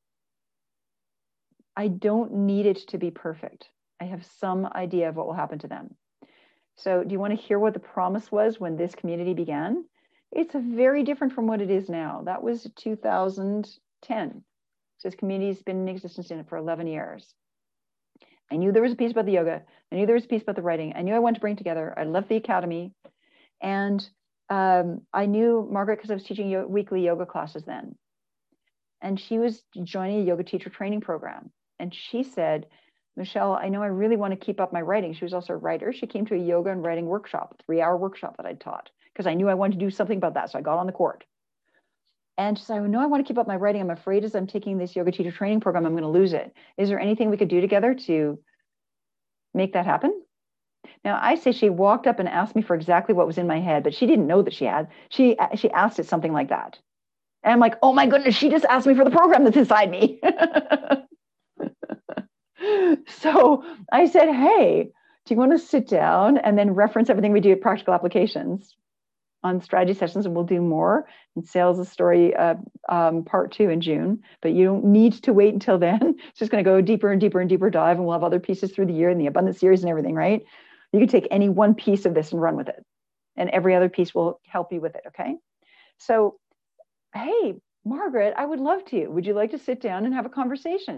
I don't need it to be perfect. I have some idea of what will happen to them. So do you want to hear what the promise was when this community began? It's very different from what it is now. That was 2010. So this community's been in existence in it for 11 years. I knew there was a piece about the yoga. I knew there was a piece about the writing. I knew I wanted to bring together. I left the academy. And I knew Margaret because I was teaching weekly yoga classes then. And she was joining a yoga teacher training program. And she said, Michelle, I know I really want to keep up my writing. She was also a writer. She came to a yoga and writing workshop, a 3-hour workshop that I'd taught, because I knew I wanted to do something about that. So I got on the court. And she said, I know I want to keep up my writing. I'm afraid as I'm taking this yoga teacher training program, I'm going to lose it. Is there anything we could do together to make that happen? Now, I say she walked up and asked me for exactly what was in my head, but she didn't know that she had. She asked it something like that. And I'm like, oh my goodness, she just asked me for the program that's inside me. So I said, hey, do you want to sit down and then reference everything we do at Practical Applications on strategy sessions, and we'll do more in Sales of Story part 2 in June, but you don't need to wait until then. It's just going to go deeper and deeper and deeper dive, and we'll have other pieces through the year and the Abundance series and everything, right? You can take any one piece of this and run with it, and every other piece will help you with it, okay? So, hey, Margaret, I would love to. Would you like to sit down and have a conversation?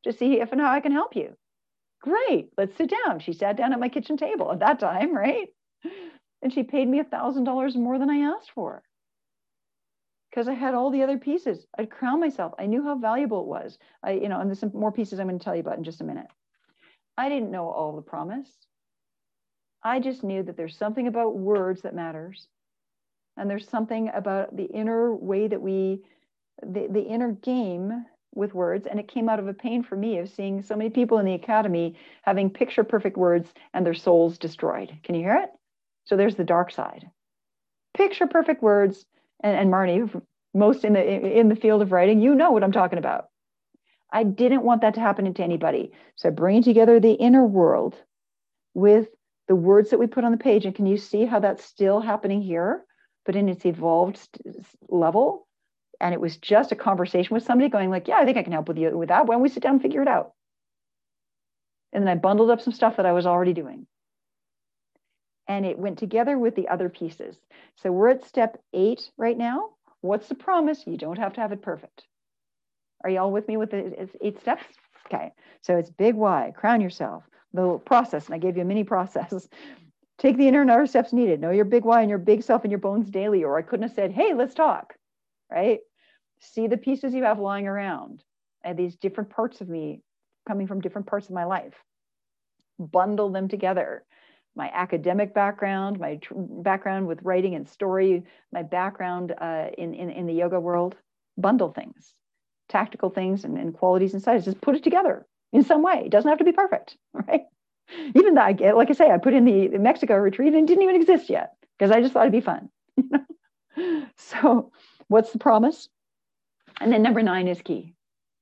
to see if and how I can help you. Great, let's sit down. She sat down at my kitchen table at that time, right? And she paid me $1,000 more than I asked for, because I had all the other pieces. I'd crowned myself. I knew how valuable it was. And there's some more pieces I'm going to tell you about in just a minute. I didn't know all the promise. I just knew that there's something about words that matters. And there's something about the inner way that the inner game with words. And it came out of a pain for me of seeing so many people in the academy having picture perfect words and their souls destroyed. Can you hear it? So there's the dark side. Picture perfect words. And Marnie, most in the field of writing, you know what I'm talking about. I didn't want that to happen to anybody. So bringing together the inner world with the words that we put on the page. And can you see how that's still happening here, but in its evolved level? And it was just a conversation with somebody going like, yeah, I think I can help with you with that. Why don't we sit down and figure it out? And then I bundled up some stuff that I was already doing. And it went together with the other pieces. So we're at step 8 right now. What's the promise? You don't have to have it perfect. Are you all with me with the 8 steps? Okay. So it's big why, crown yourself, the process. And I gave you a mini process. Take the inner and outer steps needed. Know your big why and your big self and your bones daily. Or I couldn't have said, hey, let's talk, right? See the pieces you have lying around and these different parts of me coming from different parts of my life. Bundle them together. My academic background, my background with writing and story, my background in the yoga world, bundle things, tactical things and qualities inside. Just put it together in some way. It doesn't have to be perfect, right? Even that, like I say, I put in the Mexico retreat and it didn't even exist yet because I just thought it'd be fun. So what's the promise? And then number 9 is key.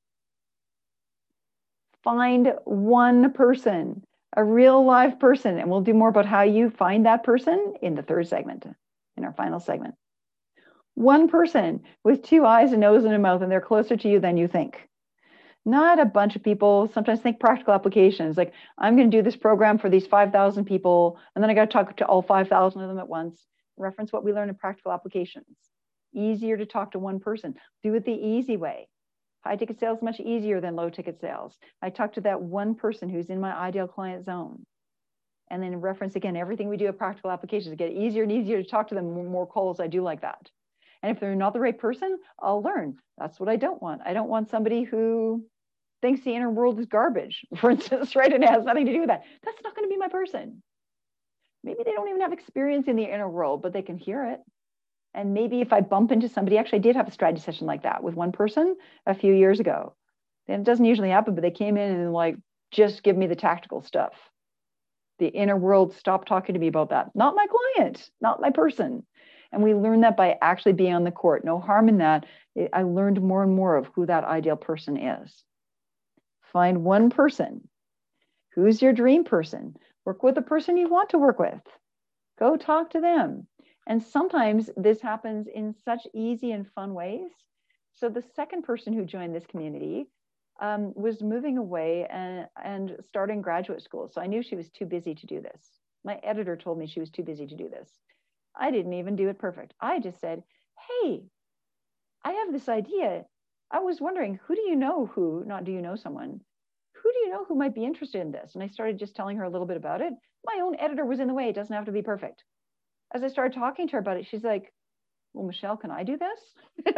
Find one person, a real live person, and we'll do more about how you find that person in the 3rd segment, in our final segment. One person with 2 eyes, a nose, and a mouth, and they're closer to you than you think. Not a bunch of people. Sometimes think practical applications, like I'm going to do this program for these 5,000 people, and then I got to talk to all 5,000 of them at once. Reference what we learn in practical applications. Easier to talk to one person. Do it the easy way. High ticket sales is much easier than low ticket sales. I talk to that one person who's in my ideal client zone. And then reference again, everything we do at practical applications, get easier and easier to talk to them, more calls I do like that. And if they're not the right person, I'll learn. That's what I don't want. I don't want somebody who thinks the inner world is garbage, for instance, right? And it has nothing to do with that. That's not going to be my person. Maybe they don't even have experience in the inner world, but they can hear it. And maybe if I bump into somebody, actually I did have a strategy session like that with one person a few years ago. And it doesn't usually happen, but they came in and like, just give me the tactical stuff. The inner world stopped talking to me about that. Not my client, not my person. And we learned that by actually being on the court. No harm in that. I learned more and more of who that ideal person is. Find one person. Who's your dream person? Work with the person you want to work with. Go talk to them. And sometimes this happens in such easy and fun ways. So the second person who joined this community was moving away and starting graduate school. So I knew she was too busy to do this. My editor told me she was too busy to do this. I didn't even do it perfect. I just said, hey, I have this idea. I was wondering, who do you know who, not do you know someone, who do you know who might be interested in this? And I started just telling her a little bit about it. My own editor was in the way. It doesn't have to be perfect. As I started talking to her about it, she's like, well, Michelle, can I do this?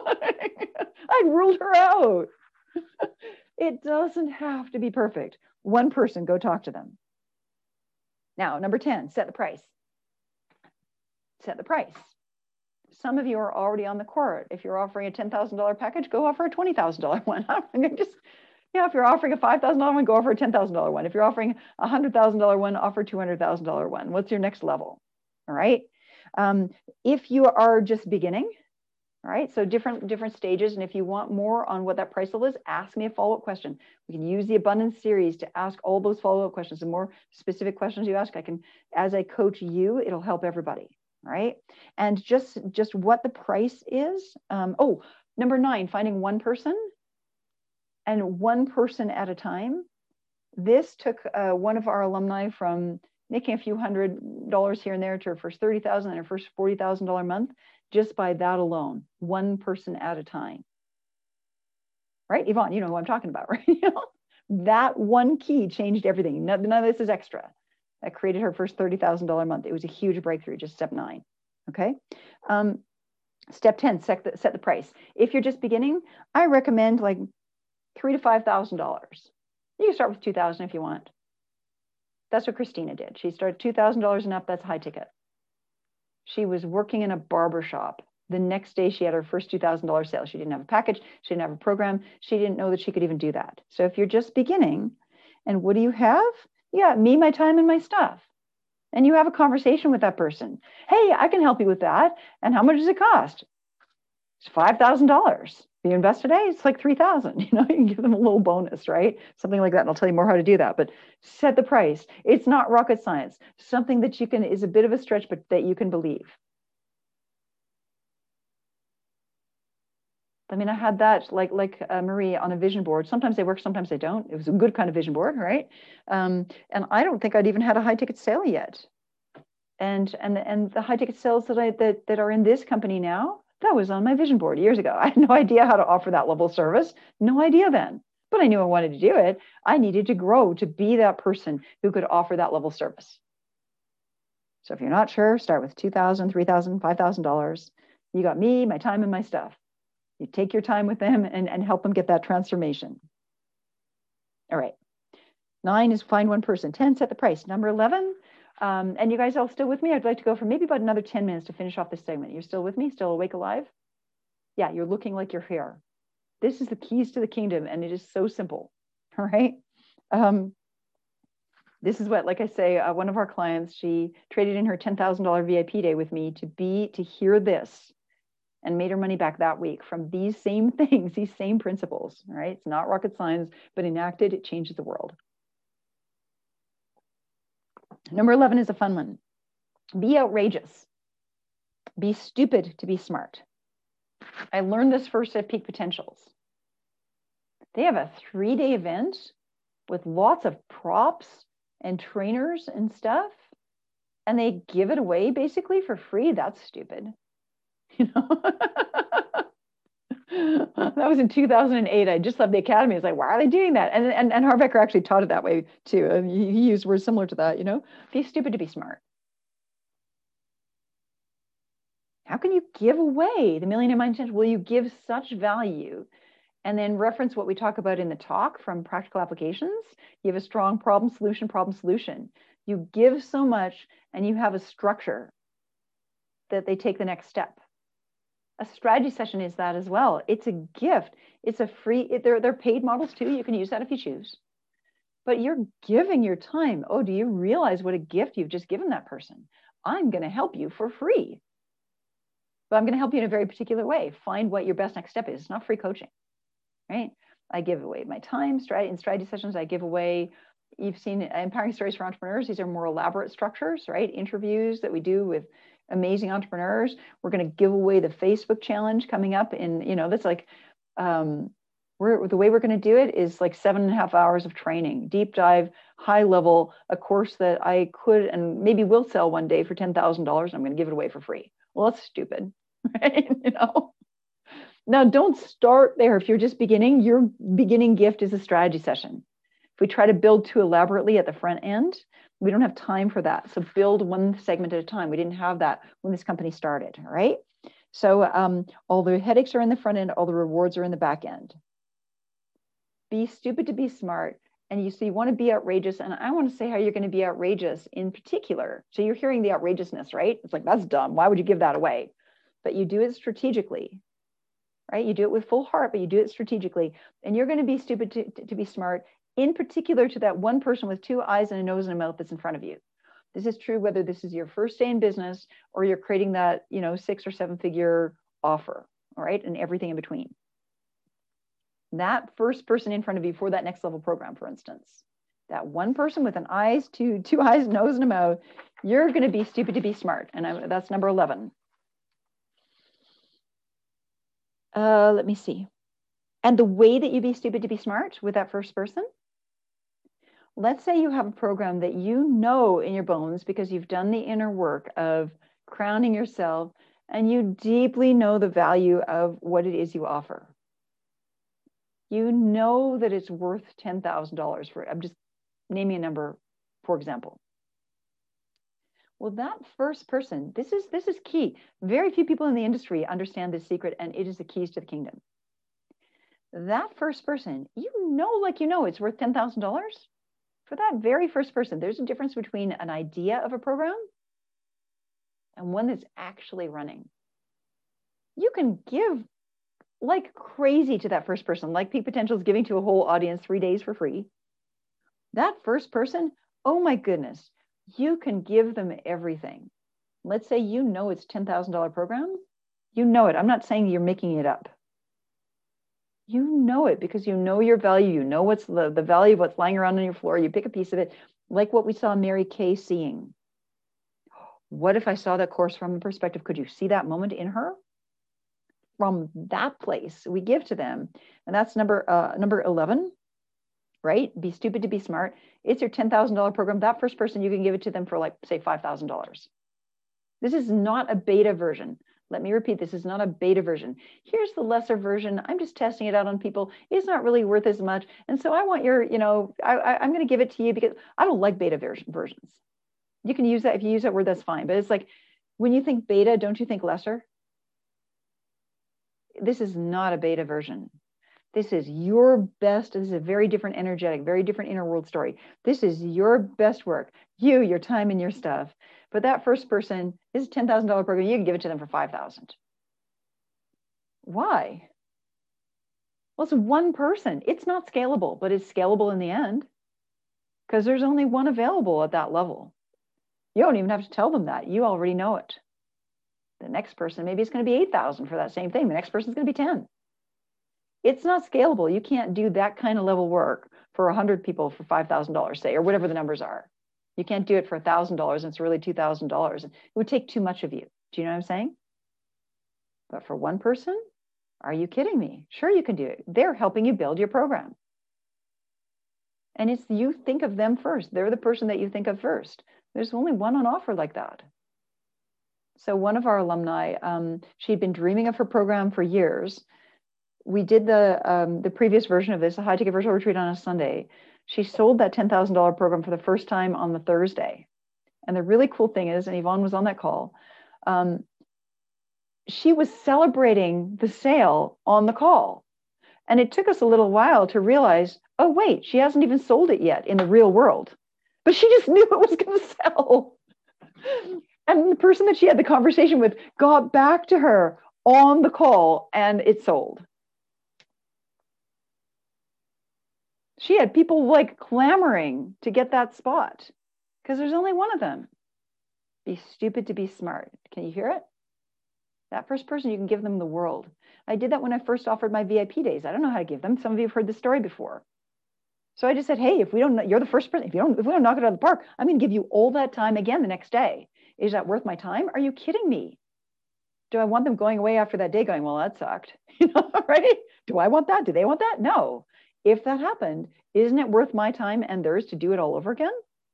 I ruled her out. It doesn't have to be perfect. One person, go talk to them. Now, number 10, set the price. Set the price. Some of you are already on the court. If you're offering a $10,000 package, go offer a $20,000 one. If you're offering a $5,000 one, go offer a $10,000 one. If you're offering a $100,000 one, offer a $200,000 one. What's your next level? All right. If you are just beginning, all right, so different stages. And if you want more on what that price level is, ask me a follow-up question. We can use the abundance series to ask all those follow-up questions. The more specific questions you ask, I can, as I coach you, it'll help everybody. All right. And just what the price is. Number 9, finding one person and one person at a time. This took one of our alumni from making a few $100s here and there to her first $30,000 and her first $40,000 month, just by that alone, one person at a time. Right, Yvonne, you know who I'm talking about, right? That one key changed everything. None of this is extra. That created her first $30,000 a month. It was a huge breakthrough, just step 9. Okay. Step 10, set the price. If you're just beginning, I recommend like $3,000 to $5,000. You can start with $2,000 if you want. That's what Christina did. She started $2,000 and up. That's high ticket. She was working in a barber shop. The next day she had her first $2,000 sale. She didn't have a package. She didn't have a program. She didn't know that she could even do that. So if you're just beginning, and what do you have? Yeah, me, my time, and my stuff. And you have a conversation with that person. Hey, I can help you with that. And how much does it cost? It's $5,000. If you invest today, it's like $3,000. You know, you can give them a little bonus, right? Something like that. And I'll tell you more how to do that. But set the price. It's not rocket science. Something that you can is a bit of a stretch, but that you can believe. I mean, I had that like Marie on a vision board. Sometimes they work, sometimes they don't. It was a good kind of vision board, right? And I don't think I'd even had a high ticket sale yet. And the high ticket sales that are in this company now, that was on my vision board years ago. I had no idea how to offer that level of service. No idea then, but I knew I wanted to do it. I needed to grow to be that person who could offer that level of service. So if you're not sure, start with $2,000, $3,000, $5,000. You got me, my time, and my stuff. You take your time with them and help them get that transformation. All right. 9 is find one person. 10, set the price. Number 11, and you guys all still with me? I'd like to go for maybe about another 10 minutes to finish off this segment. You're still with me? Still awake, alive? Yeah, you're looking like you're here. This is the keys to the kingdom, and it is so simple. All right. This is what, like I say, one of our clients, she traded in her $10,000 VIP day with me to hear this, and made her money back that week from these same things, these same principles. All right. It's not rocket science, but enacted, it changes the world. Number 11 is a fun one. Be outrageous. Be stupid to be smart. I learned this first at Peak Potentials. They have a 3-day event with lots of props and trainers and stuff, and they give it away basically for free. That's stupid. You know, that was in 2008. I just left the academy. I was like, why are they doing that? And Harbecker actually taught it that way too. He used words similar to that, you know, be stupid to be smart. How can you give away the Millionaire Mind Potential? Will you give such value and then reference what we talk about in the talk from practical applications? You have a strong problem, solution. You give so much and you have a structure that they take the next step. A strategy session is that as well. It's a gift. It's a free, they're paid models too. You can use that if you choose. But you're giving your time. Oh, do you realize what a gift you've just given that person? I'm going to help you for free. But I'm going to help you in a very particular way. Find what your best next step is. It's not free coaching, right? I give away my time in strategy sessions. I give away, you've seen Empowering Stories for Entrepreneurs. These are more elaborate structures, right? Interviews that we do with amazing entrepreneurs. We're going to give away the Facebook challenge coming up in, you know, that's like, the way we're going to do it is like 7.5 hours of training, deep dive, high level, a course that I could and maybe will sell one day for $10,000. I'm going to give it away for free. Well, that's stupid, right? You know, now don't start there. If you're just beginning, your beginning gift is a strategy session. If we try to build too elaborately at the front end, we don't have time for that. So build one segment at a time. We didn't have that when this company started, all right? So all the headaches are in the front end, all the rewards are in the back end. Be stupid to be smart. And you want to be outrageous. And I want to say how you're going to be outrageous in particular. So you're hearing the outrageousness, right? It's like, that's dumb. Why would you give that away? But you do it strategically, right? You do it with full heart, but you do it strategically. And you're going to be stupid to be smart, in particular to that one person with 2 eyes and a nose and a mouth that's in front of you. This is true whether this is your first day in business or you're creating that, 6 or 7 figure offer, all right? And everything in between. That first person in front of you for that next level program, for instance, that one person with two eyes, nose, and a mouth, you're going to be stupid to be smart. And that's number 11. Let me see. And the way that you be stupid to be smart with that first person, let's say you have a program that you know in your bones because you've done the inner work of crowning yourself and you deeply know the value of what it is you offer. You know that it's worth $10,000 for, I'm just naming a number, for example. Well, that first person, this is key. Very few people in the industry understand this secret, and it is the keys to the kingdom. That first person, you know, it's worth $10,000 for that very first person. There's a difference between an idea of a program and one that's actually running. You can give like crazy to that first person, like Peak Potential is giving to a whole audience 3 days for free. That first person, oh my goodness, you can give them everything. Let's say you know it's $10,000 program. You know it. I'm not saying you're making it up. You know it because you know your value. You know what's the value of what's lying around on your floor. You pick a piece of it, like what we saw Mary Kay seeing. What if I saw that course from a perspective? Could you see that moment in her? From that place, we give to them. And that's number 11, right? Be stupid to be smart. It's your $10,000 program. That first person, you can give it to them for like, say, $5,000. This is not a beta version. Let me repeat, this is not a beta version. Here's the lesser version. I'm just testing it out on people. It's not really worth as much. And so I want your, I'm going to give it to you because I don't like beta versions. You can use that. If you use that word, that's fine. But it's like, when you think beta, don't you think lesser? This is not a beta version. This is your best. This is a very different energetic, very different inner world story. This is your best work. Your time and your stuff. But that first person is a $10,000 program. You can give it to them for $5,000. Why? Well, it's one person. It's not scalable, but it's scalable in the end because there's only one available at that level. You don't even have to tell them that. You already know it. The next person, maybe it's going to be 8,000 for that same thing. The next person is going to be 10. It's not scalable. You can't do that kind of level work for 100 people for $5,000, say, or whatever the numbers are. You can't do it for $1,000 and it's really $2,000. It would take too much of you. Do you know what I'm saying? But for one person, are you kidding me? Sure, you can do it. They're helping you build your program. And it's you think of them first. They're the person that you think of first. There's only one on offer like that. So one of our alumni, she'd been dreaming of her program for years. We did the previous version of this, a high ticket virtual retreat on a Sunday. She sold that $10,000 program for the first time on the Thursday. And the really cool thing is, and Yvonne was on that call, she was celebrating the sale on the call. And it took us a little while to realize, oh, wait, she hasn't even sold it yet in the real world. But she just knew it was going to sell. And the person that she had the conversation with got back to her on the call and it sold. She had people like clamoring to get that spot because there's only one of them. Be stupid to be smart. Can you hear it? That first person, you can give them the world. I did that when I first offered my VIP days. I don't know how to give them. Some of you have heard this story before. So I just said, hey, if we don't, you're the first person. If we don't knock it out of the park, I'm going to give you all that time again the next day. Is that worth my time? Are you kidding me? Do I want them going away after that day going, well, that sucked, right? Do I want that? Do they want that? No. If that happened, isn't it worth my time and theirs to do it all over again?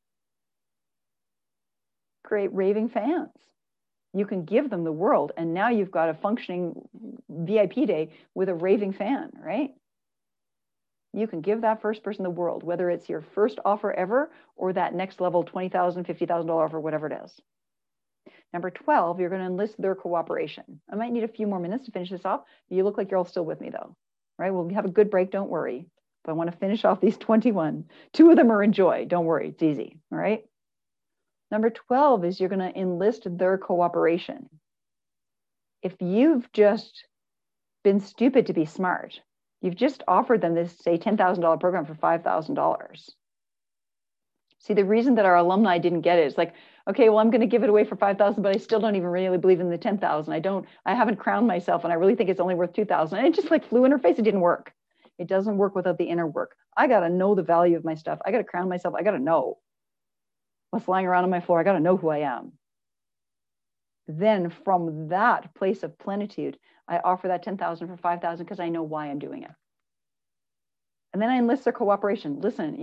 Create raving fans. You can give them the world, and now you've got a functioning VIP day with a raving fan, right? You can give that first person the world, whether it's your first offer ever or that next level $20,000, $50,000 offer, whatever it is. Number 12, you're going to enlist their cooperation. I might need a few more minutes to finish this off. You look like you're all still with me though, right? We'll have a good break, don't worry. But I want to finish off these 21. 2 of them are enjoy, don't worry, it's easy, all right? Number 12 is you're going to enlist their cooperation. If you've just been stupid to be smart, you've just offered them this, say, $10,000 program for $5,000. See, the reason that our alumni didn't get it is like, okay, well, I'm going to give it away for $5,000, but I still don't even really believe in the $10,000. I haven't crowned myself, and I really think it's only worth $2,000. And it just like flew in her face. It didn't work. It doesn't work without the inner work. I got to know the value of my stuff. I got to crown myself. I got to know what's lying around on my floor. I got to know who I am. Then from that place of plenitude, I offer that $10,000 for $5,000 because I know why I'm doing it. And then I enlist their cooperation. Listen,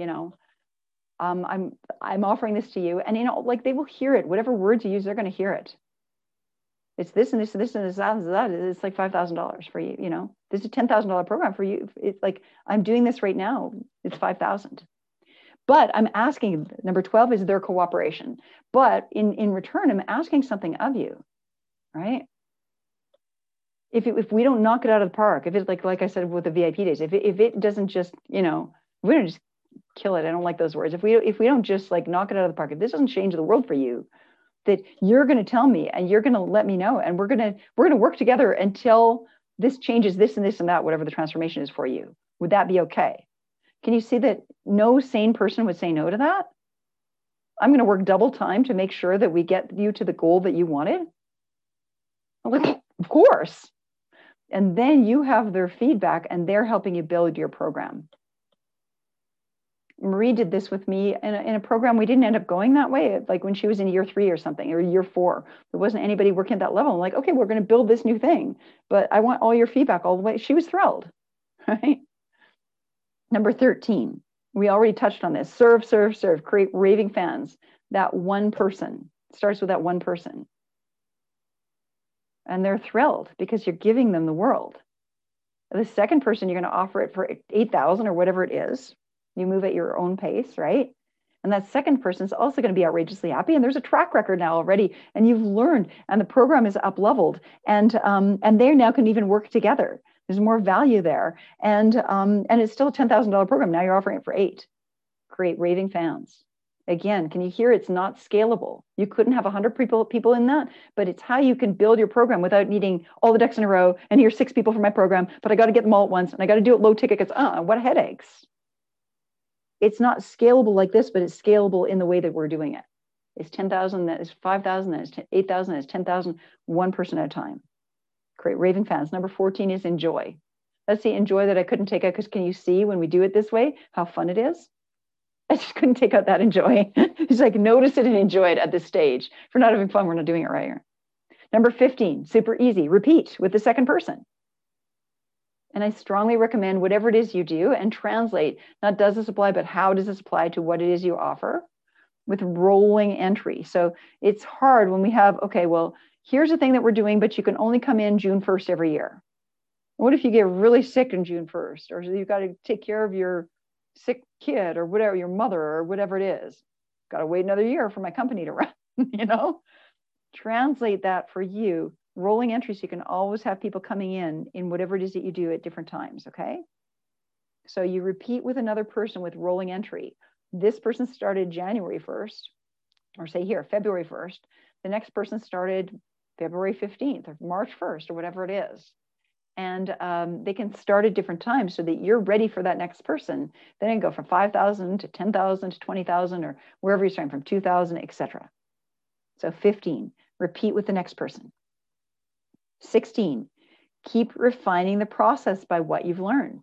I'm offering this to you, and like they will hear it. Whatever words you use, they're going to hear it. It's this and this and this and this and that. It's like $5,000 for you. You know, this is a $10,000 program for you. It's like, I'm doing this right now. It's 5,000. But I'm asking, number 12 is their cooperation. But in return, I'm asking something of you, right? If we don't knock it out of the park, if it's like I said with the VIP days, if it doesn't just, you know, we don't just kill it. I don't like those words. If we don't just like knock it out of the park, if this doesn't change the world for you, that you're going to tell me and you're going to let me know, and we're going to work together until this changes this and this and that, whatever the transformation is for you. Would that be okay? Can you see that no sane person would say no to that? I'm going to work double time to make sure that we get you to the goal that you wanted. I'm like, of course. And then you have their feedback and they're helping you build your program. Marie did this with me in a program. We didn't end up going that way. Like when she was in year 3 or something, or year 4, there wasn't anybody working at that level. I'm like, okay, we're going to build this new thing, but I want all your feedback all the way. She was thrilled, right? Number 13, we already touched on this. Serve, serve, serve, create raving fans. That one person starts with that one person. And they're thrilled because you're giving them the world. The second person, you're going to offer it for 8,000 or whatever it is. You move at your own pace, right? And that second person is also going to be outrageously happy. And there's a track record now already, and you've learned, and the program is up leveled, and they now can even work together. There's more value there, and it's still a $10,000 program. Now you're offering it for 8. Create raving fans. Again, can you hear it's not scalable? You couldn't have 100 people in that, but it's how you can build your program without needing all the ducks in a row. And here's 6 people for my program, but I got to get them all at once, and I got to do it low ticket because what headaches. It's not scalable like this, but it's scalable in the way that we're doing it. It's 10,000, that is 5,000, that is 8,000, that is 10,000, one person at a time. Create raving fans. Number 14 is enjoy. That's the enjoy that I couldn't take out, because can you see when we do it this way, how fun it is? I just couldn't take out that enjoy. It's like, notice it and enjoy it at this stage. If we're not having fun, we're not doing it right here. Number 15, super easy. Repeat with the second person. And I strongly recommend whatever it is you do, and translate, not does this apply, but how does this apply to what it is you offer, with rolling entry. So it's hard when we have, okay, well, here's the thing that we're doing, but you can only come in June 1st every year. What if you get really sick on June 1st, or you've got to take care of your sick kid or whatever, your mother or whatever it is? Got to wait another year for my company to run, you know? Translate that for you. Rolling entry, so you can always have people coming in whatever it is that you do at different times, okay? So you repeat with another person with rolling entry. This person started January 1st, or say here, February 1st. The next person started February 15th or March 1st or whatever it is. And they can start at different times so that you're ready for that next person. Then you go from 5,000 to 10,000 to 20,000, or wherever you're starting from, 2,000, etc. So 15, repeat with the next person. 16, keep refining the process by what you've learned.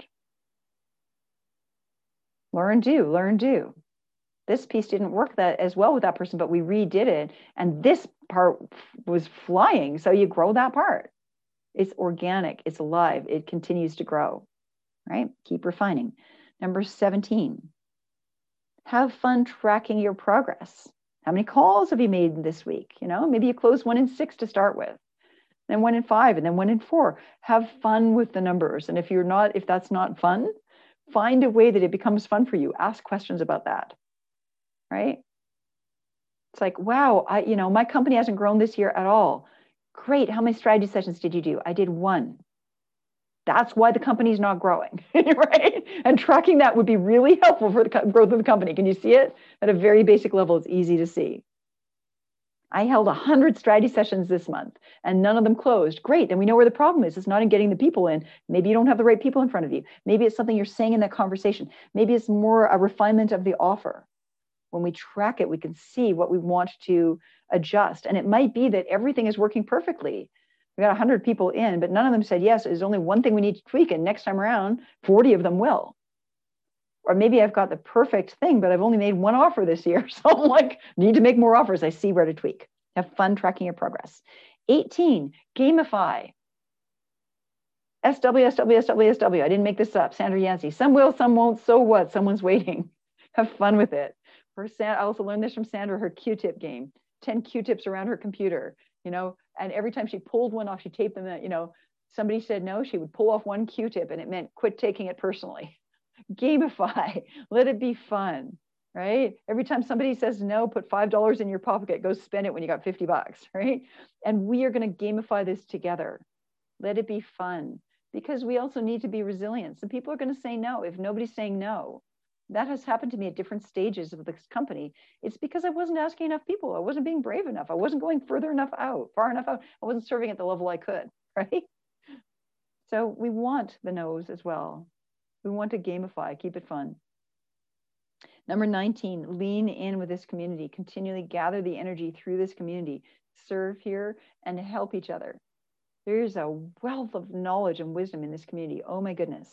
Learn, do, learn, do. This piece didn't work that as well with that person, but we redid it, and this part was flying. So you grow that part. It's organic, it's alive, it continues to grow, right? Keep refining. Number 17, have fun tracking your progress. How many calls have you made this week? You know, maybe you closed 1 in 6 to start with, then 1 in 5, and then 1 in 4. Have fun with the numbers. And if that's not fun, find a way that it becomes fun for you. Ask questions about that, right? It's like, wow, my company hasn't grown this year at all. Great. How many strategy sessions did you do? I did 1. That's why the company's not growing, right? And tracking that would be really helpful for the growth of the company. Can you see it? At a very basic level, it's easy to see. I held 100 strategy sessions this month and none of them closed. Great. Then we know where the problem is. It's not in getting the people in. Maybe you don't have the right people in front of you. Maybe it's something you're saying in that conversation. Maybe it's more a refinement of the offer. When we track it, we can see what we want to adjust. And it might be that everything is working perfectly. We got 100 people in, but none of them said yes. There's only one thing we need to tweak, and next time around, 40 of them will. Or maybe I've got the perfect thing, but I've only made 1 offer this year. So I'm like, need to make more offers. I see where to tweak. Have fun tracking your progress. 18, gamify. SW. I didn't make this up. Sandra Yancey. Some will, some won't. So what? Someone's waiting. Have fun with it. I also learned this from Sandra, her Q-tip game. 10 Q-tips around her computer. you know, and every time she pulled one off, she taped them in, you know, somebody said no, she would pull off one Q-tip and it meant quit taking it personally. Gamify, let it be fun, right? Every time somebody says no, put $5 in your pocket, go spend it when you got 50 bucks, right? And we are going to gamify this together. Let it be fun, because we also need to be resilient. So people are going to say no. If nobody's saying no, that has happened to me at different stages of this company. It's because I wasn't asking enough people. I wasn't being brave enough. I wasn't going far enough out. I wasn't serving at the level I could, right? So we want the no's as well. We want to gamify, keep it fun. Number 19, lean in with this community. Continually gather the energy through this community. Serve here and help each other. There's a wealth of knowledge and wisdom in this community. Oh my goodness.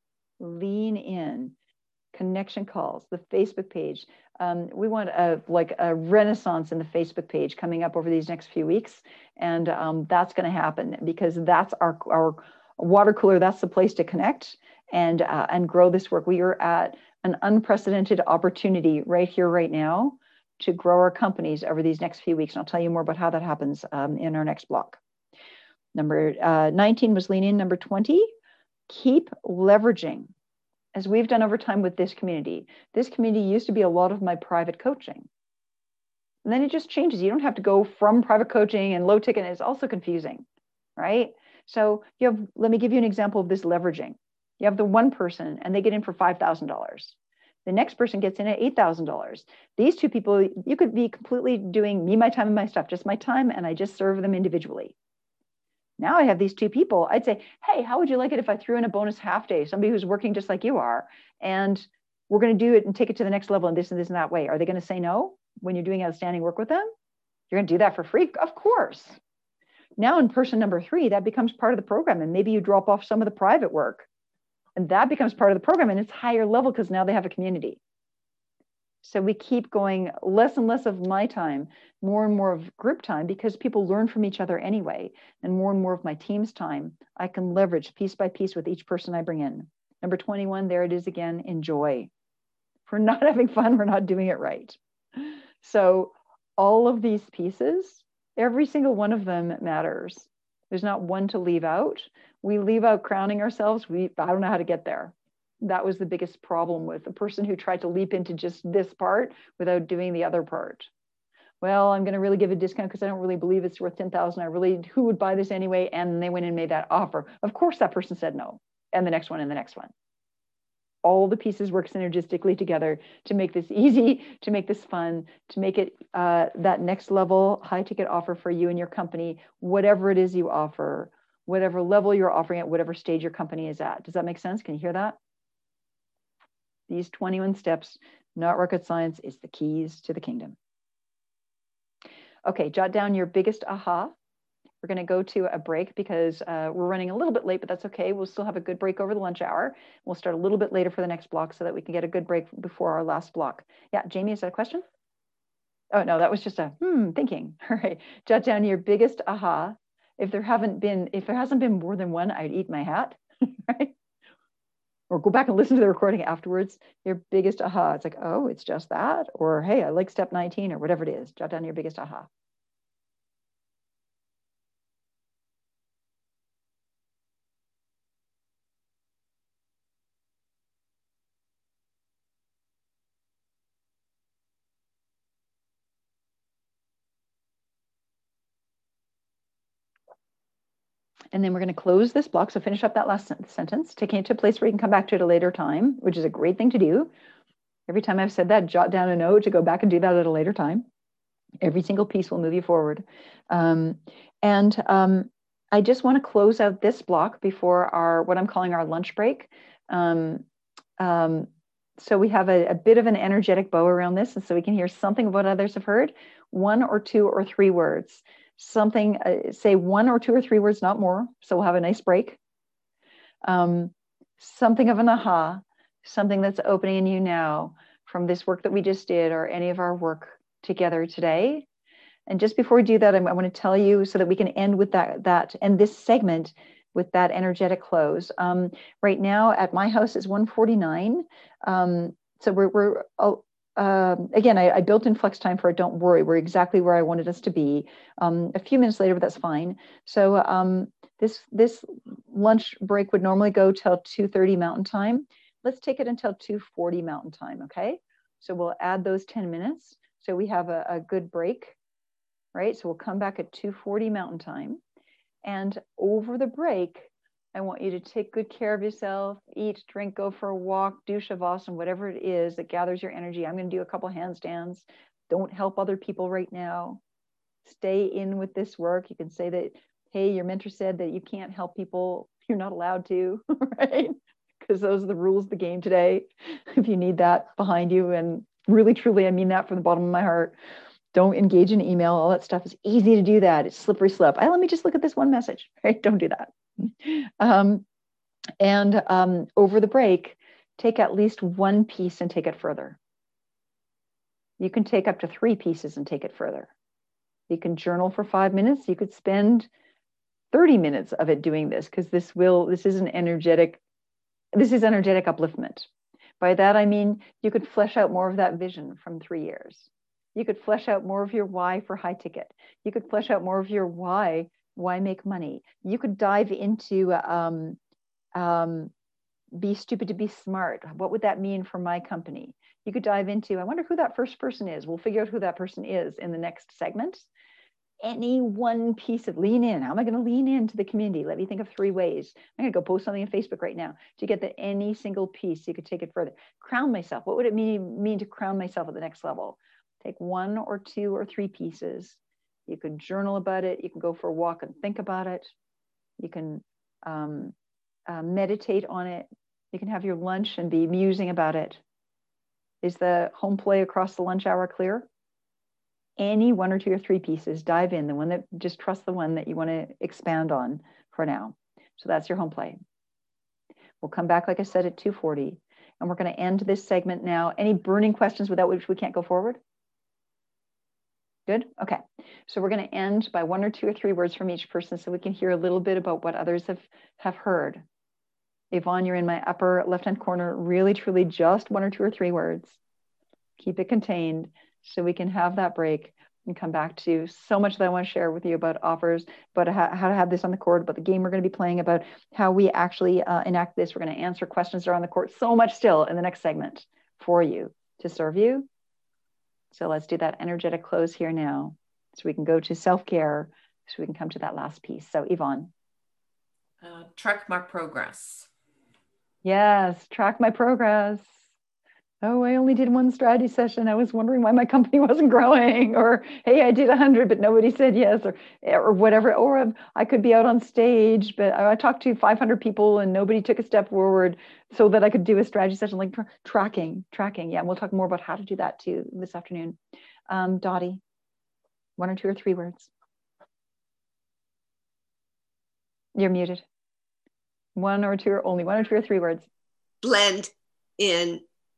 Lean in. Connection calls, the Facebook page. We want a renaissance in the Facebook page coming up over these next few weeks. And that's going to happen because that's our water cooler. That's the place to connect and grow this work. We are at an unprecedented opportunity right here, right now, to grow our companies over these next few weeks. And I'll tell you more about how that happens in our next block. Number 19 was lean in. Number 20, keep leveraging. As we've done over time with this community used to be a lot of my private coaching. And then it just changes. You don't have to go from private coaching and low ticket. And it's also confusing, right? So let me give you an example of this leveraging. You have the one person and they get in for $5,000. The next person gets in at $8,000. These two people, you could be completely doing me, my time, and my stuff, just my time, and I just serve them individually. Now I have these two people. I'd say, hey, how would you like it if I threw in a bonus half day, somebody who's working just like you are, and we're going to do it and take it to the next level in this and this and that way. Are they going to say no when you're doing outstanding work with them? You're going to do that for free? Of course. Now in person number 3, that becomes part of the program, and maybe you drop off some of the private work, and that becomes part of the program, and it's higher level because now they have a community. So we keep going less and less of my time, more and more of group time, because people learn from each other anyway, and more of my team's time I can leverage piece by piece with each person I bring in. Number 21, there it is again, enjoy. If we're not having fun, we're not doing it right. So all of these pieces, every single one of them matters. There's not one to leave out. We leave out crowning ourselves. I don't know how to get there. That was the biggest problem with the person who tried to leap into just this part without doing the other part. Well, I'm going to really give a discount because I don't really believe it's worth 10,000. Who would buy this anyway? And they went and made that offer. Of course, that person said no. And the next one and the next one. All the pieces work synergistically together to make this easy, to make this fun, to make it that next level high ticket offer for you and your company, whatever it is you offer, whatever level you're offering at, whatever stage your company is at. Does that make sense? Can you hear that? These 21 steps, not rocket science, is the keys to the kingdom. Okay, jot down your biggest aha. We're going to go to a break because we're running a little bit late, but that's okay. We'll still have a good break over the lunch hour. We'll start a little bit later for the next block so that we can get a good break before our last block. Yeah, Jamie, is that a question? Oh, no, that was just a thinking. All right, jot down your biggest aha. If there hasn't been more than one, I'd eat my hat, right? Or go back and listen to the recording afterwards. Your biggest aha. It's like, oh, it's just that. Or, hey, I like step 19 or whatever it is. Jot down your biggest aha. And then we're going to close this block. So finish up that last sentence, taking it to a place where you can come back to it at a later time, which is a great thing to do. Every time I've said that, jot down a note to go back and do that at a later time. Every single piece will move you forward. I just want to close out this block before what I'm calling our lunch break. So we have a bit of an energetic bow around this, and so we can hear something of what others have heard, 1 or 2 or 3 words. Something, say 1 or 2 or 3 words, not more. So we'll have a nice break. Something of an aha, something that's opening in you now from this work that we just did or any of our work together today. And just before we do that, I want to tell you so that we can end with that end this segment with that energetic close. Right now at my house is 1:49. So we're again, I built in flex time for it. Don't worry, we're exactly where I wanted us to be. A few minutes later, but that's fine. So this lunch break would normally go till 2:30 Mountain Time. Let's take it until 2:40 Mountain Time, okay? So we'll add those 10 minutes. So we have a good break, right? So we'll come back at 2:40 Mountain Time. And over the break, I want you to take good care of yourself, eat, drink, go for a walk, do Shavasana, whatever it is that gathers your energy. I'm going to do a couple handstands. Don't help other people right now. Stay in with this work. You can say that, hey, your mentor said that you can't help people. You're not allowed to, right? Because those are the rules of the game today. If you need that behind you, and really, truly, I mean that from the bottom of my heart. Don't engage in email. All that stuff is easy to do that. It's slippery slope. Let me just look at this one message, right? Don't do that. Over the break, take at least one piece and take it further. You can take up to 3 pieces and take it further. You can journal for 5 minutes. You could spend 30 minutes of it doing this, because this is energetic upliftment. By that, I mean, you could flesh out more of that vision from 3 years. You could flesh out more of your why for high ticket. You could flesh out more of your why make money. You could dive into be stupid to be smart. What would that mean for my company? You could dive into, I wonder who that first person is. We'll figure out who that person is in the next segment. Any one piece of lean in. How am I going to lean into the community? Let me think of 3 ways. I'm going to go post something on Facebook right now to get that any single piece. You could take it further. Crown myself. What would it mean to crown myself at the next level? Take 1 or 2 or 3 pieces. You can journal about it. You can go for a walk and think about it. You can meditate on it. You can have your lunch and be musing about it. Is the home play across the lunch hour clear? Any 1 or 2 or 3 pieces, dive in. The one that, just trust the one that you want to expand on for now. So that's your home play. We'll come back, like I said, at 2:40, and we're going to end this segment now. Any burning questions without which we can't go forward? Good? Okay. So we're going to end by 1 or 2 or 3 words from each person so we can hear a little bit about what others have heard. Yvonne, you're in my upper left-hand corner. Really, truly just 1 or 2 or 3 words. Keep it contained so we can have that break and come back to so much that I want to share with you about offers, about how to have this on the court, about the game we're going to be playing, about how we actually enact this. We're going to answer questions that are on the court. So much still in the next segment for you to serve you. So let's do that energetic close here now so we can go to self-care, so we can come to that last piece. So Yvonne. Track my progress. Yes, track my progress. Oh, I only did 1 strategy session. I was wondering why my company wasn't growing, or, hey, I did 100, but nobody said yes, or whatever. Or I could be out on stage, but I talked to 500 people and nobody took a step forward so that I could do a strategy session, like tracking. Yeah, and we'll talk more about how to do that too this afternoon. Dottie, 1 or 2 or 3 words. You're muted. 1 or 2, or only 1 or 2 or 3 words. Blend in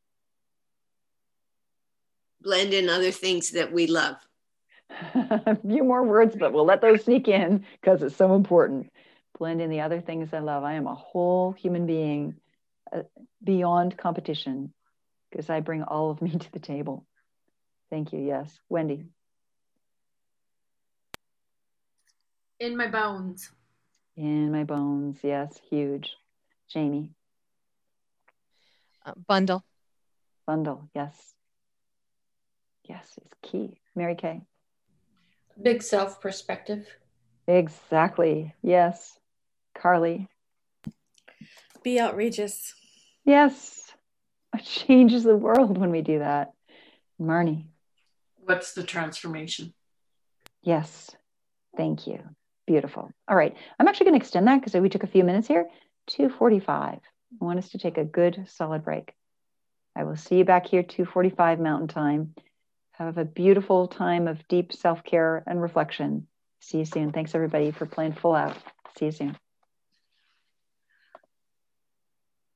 other things that we love. A few more words, but we'll let those sneak in because it's so important. Blend in the other things I love. I am a whole human being beyond competition because I bring all of me to the table. Thank you. Yes. Wendy. In my bones. In my bones. Yes. Huge. Jamie. Bundle. Bundle. Yes. Yes, it's key. Mary Kay. Big self perspective. Exactly. Yes. Carly. Be outrageous. Yes. It changes the world when we do that. Marnie. What's the transformation? Yes. Thank you. Beautiful. All right. I'm actually going to extend that because we took a few minutes here. 2:45. I want us to take a good solid break. I will see you back here 2:45 Mountain Time. Have a beautiful time of deep self-care and reflection. See you soon. Thanks everybody for playing full out. See you soon.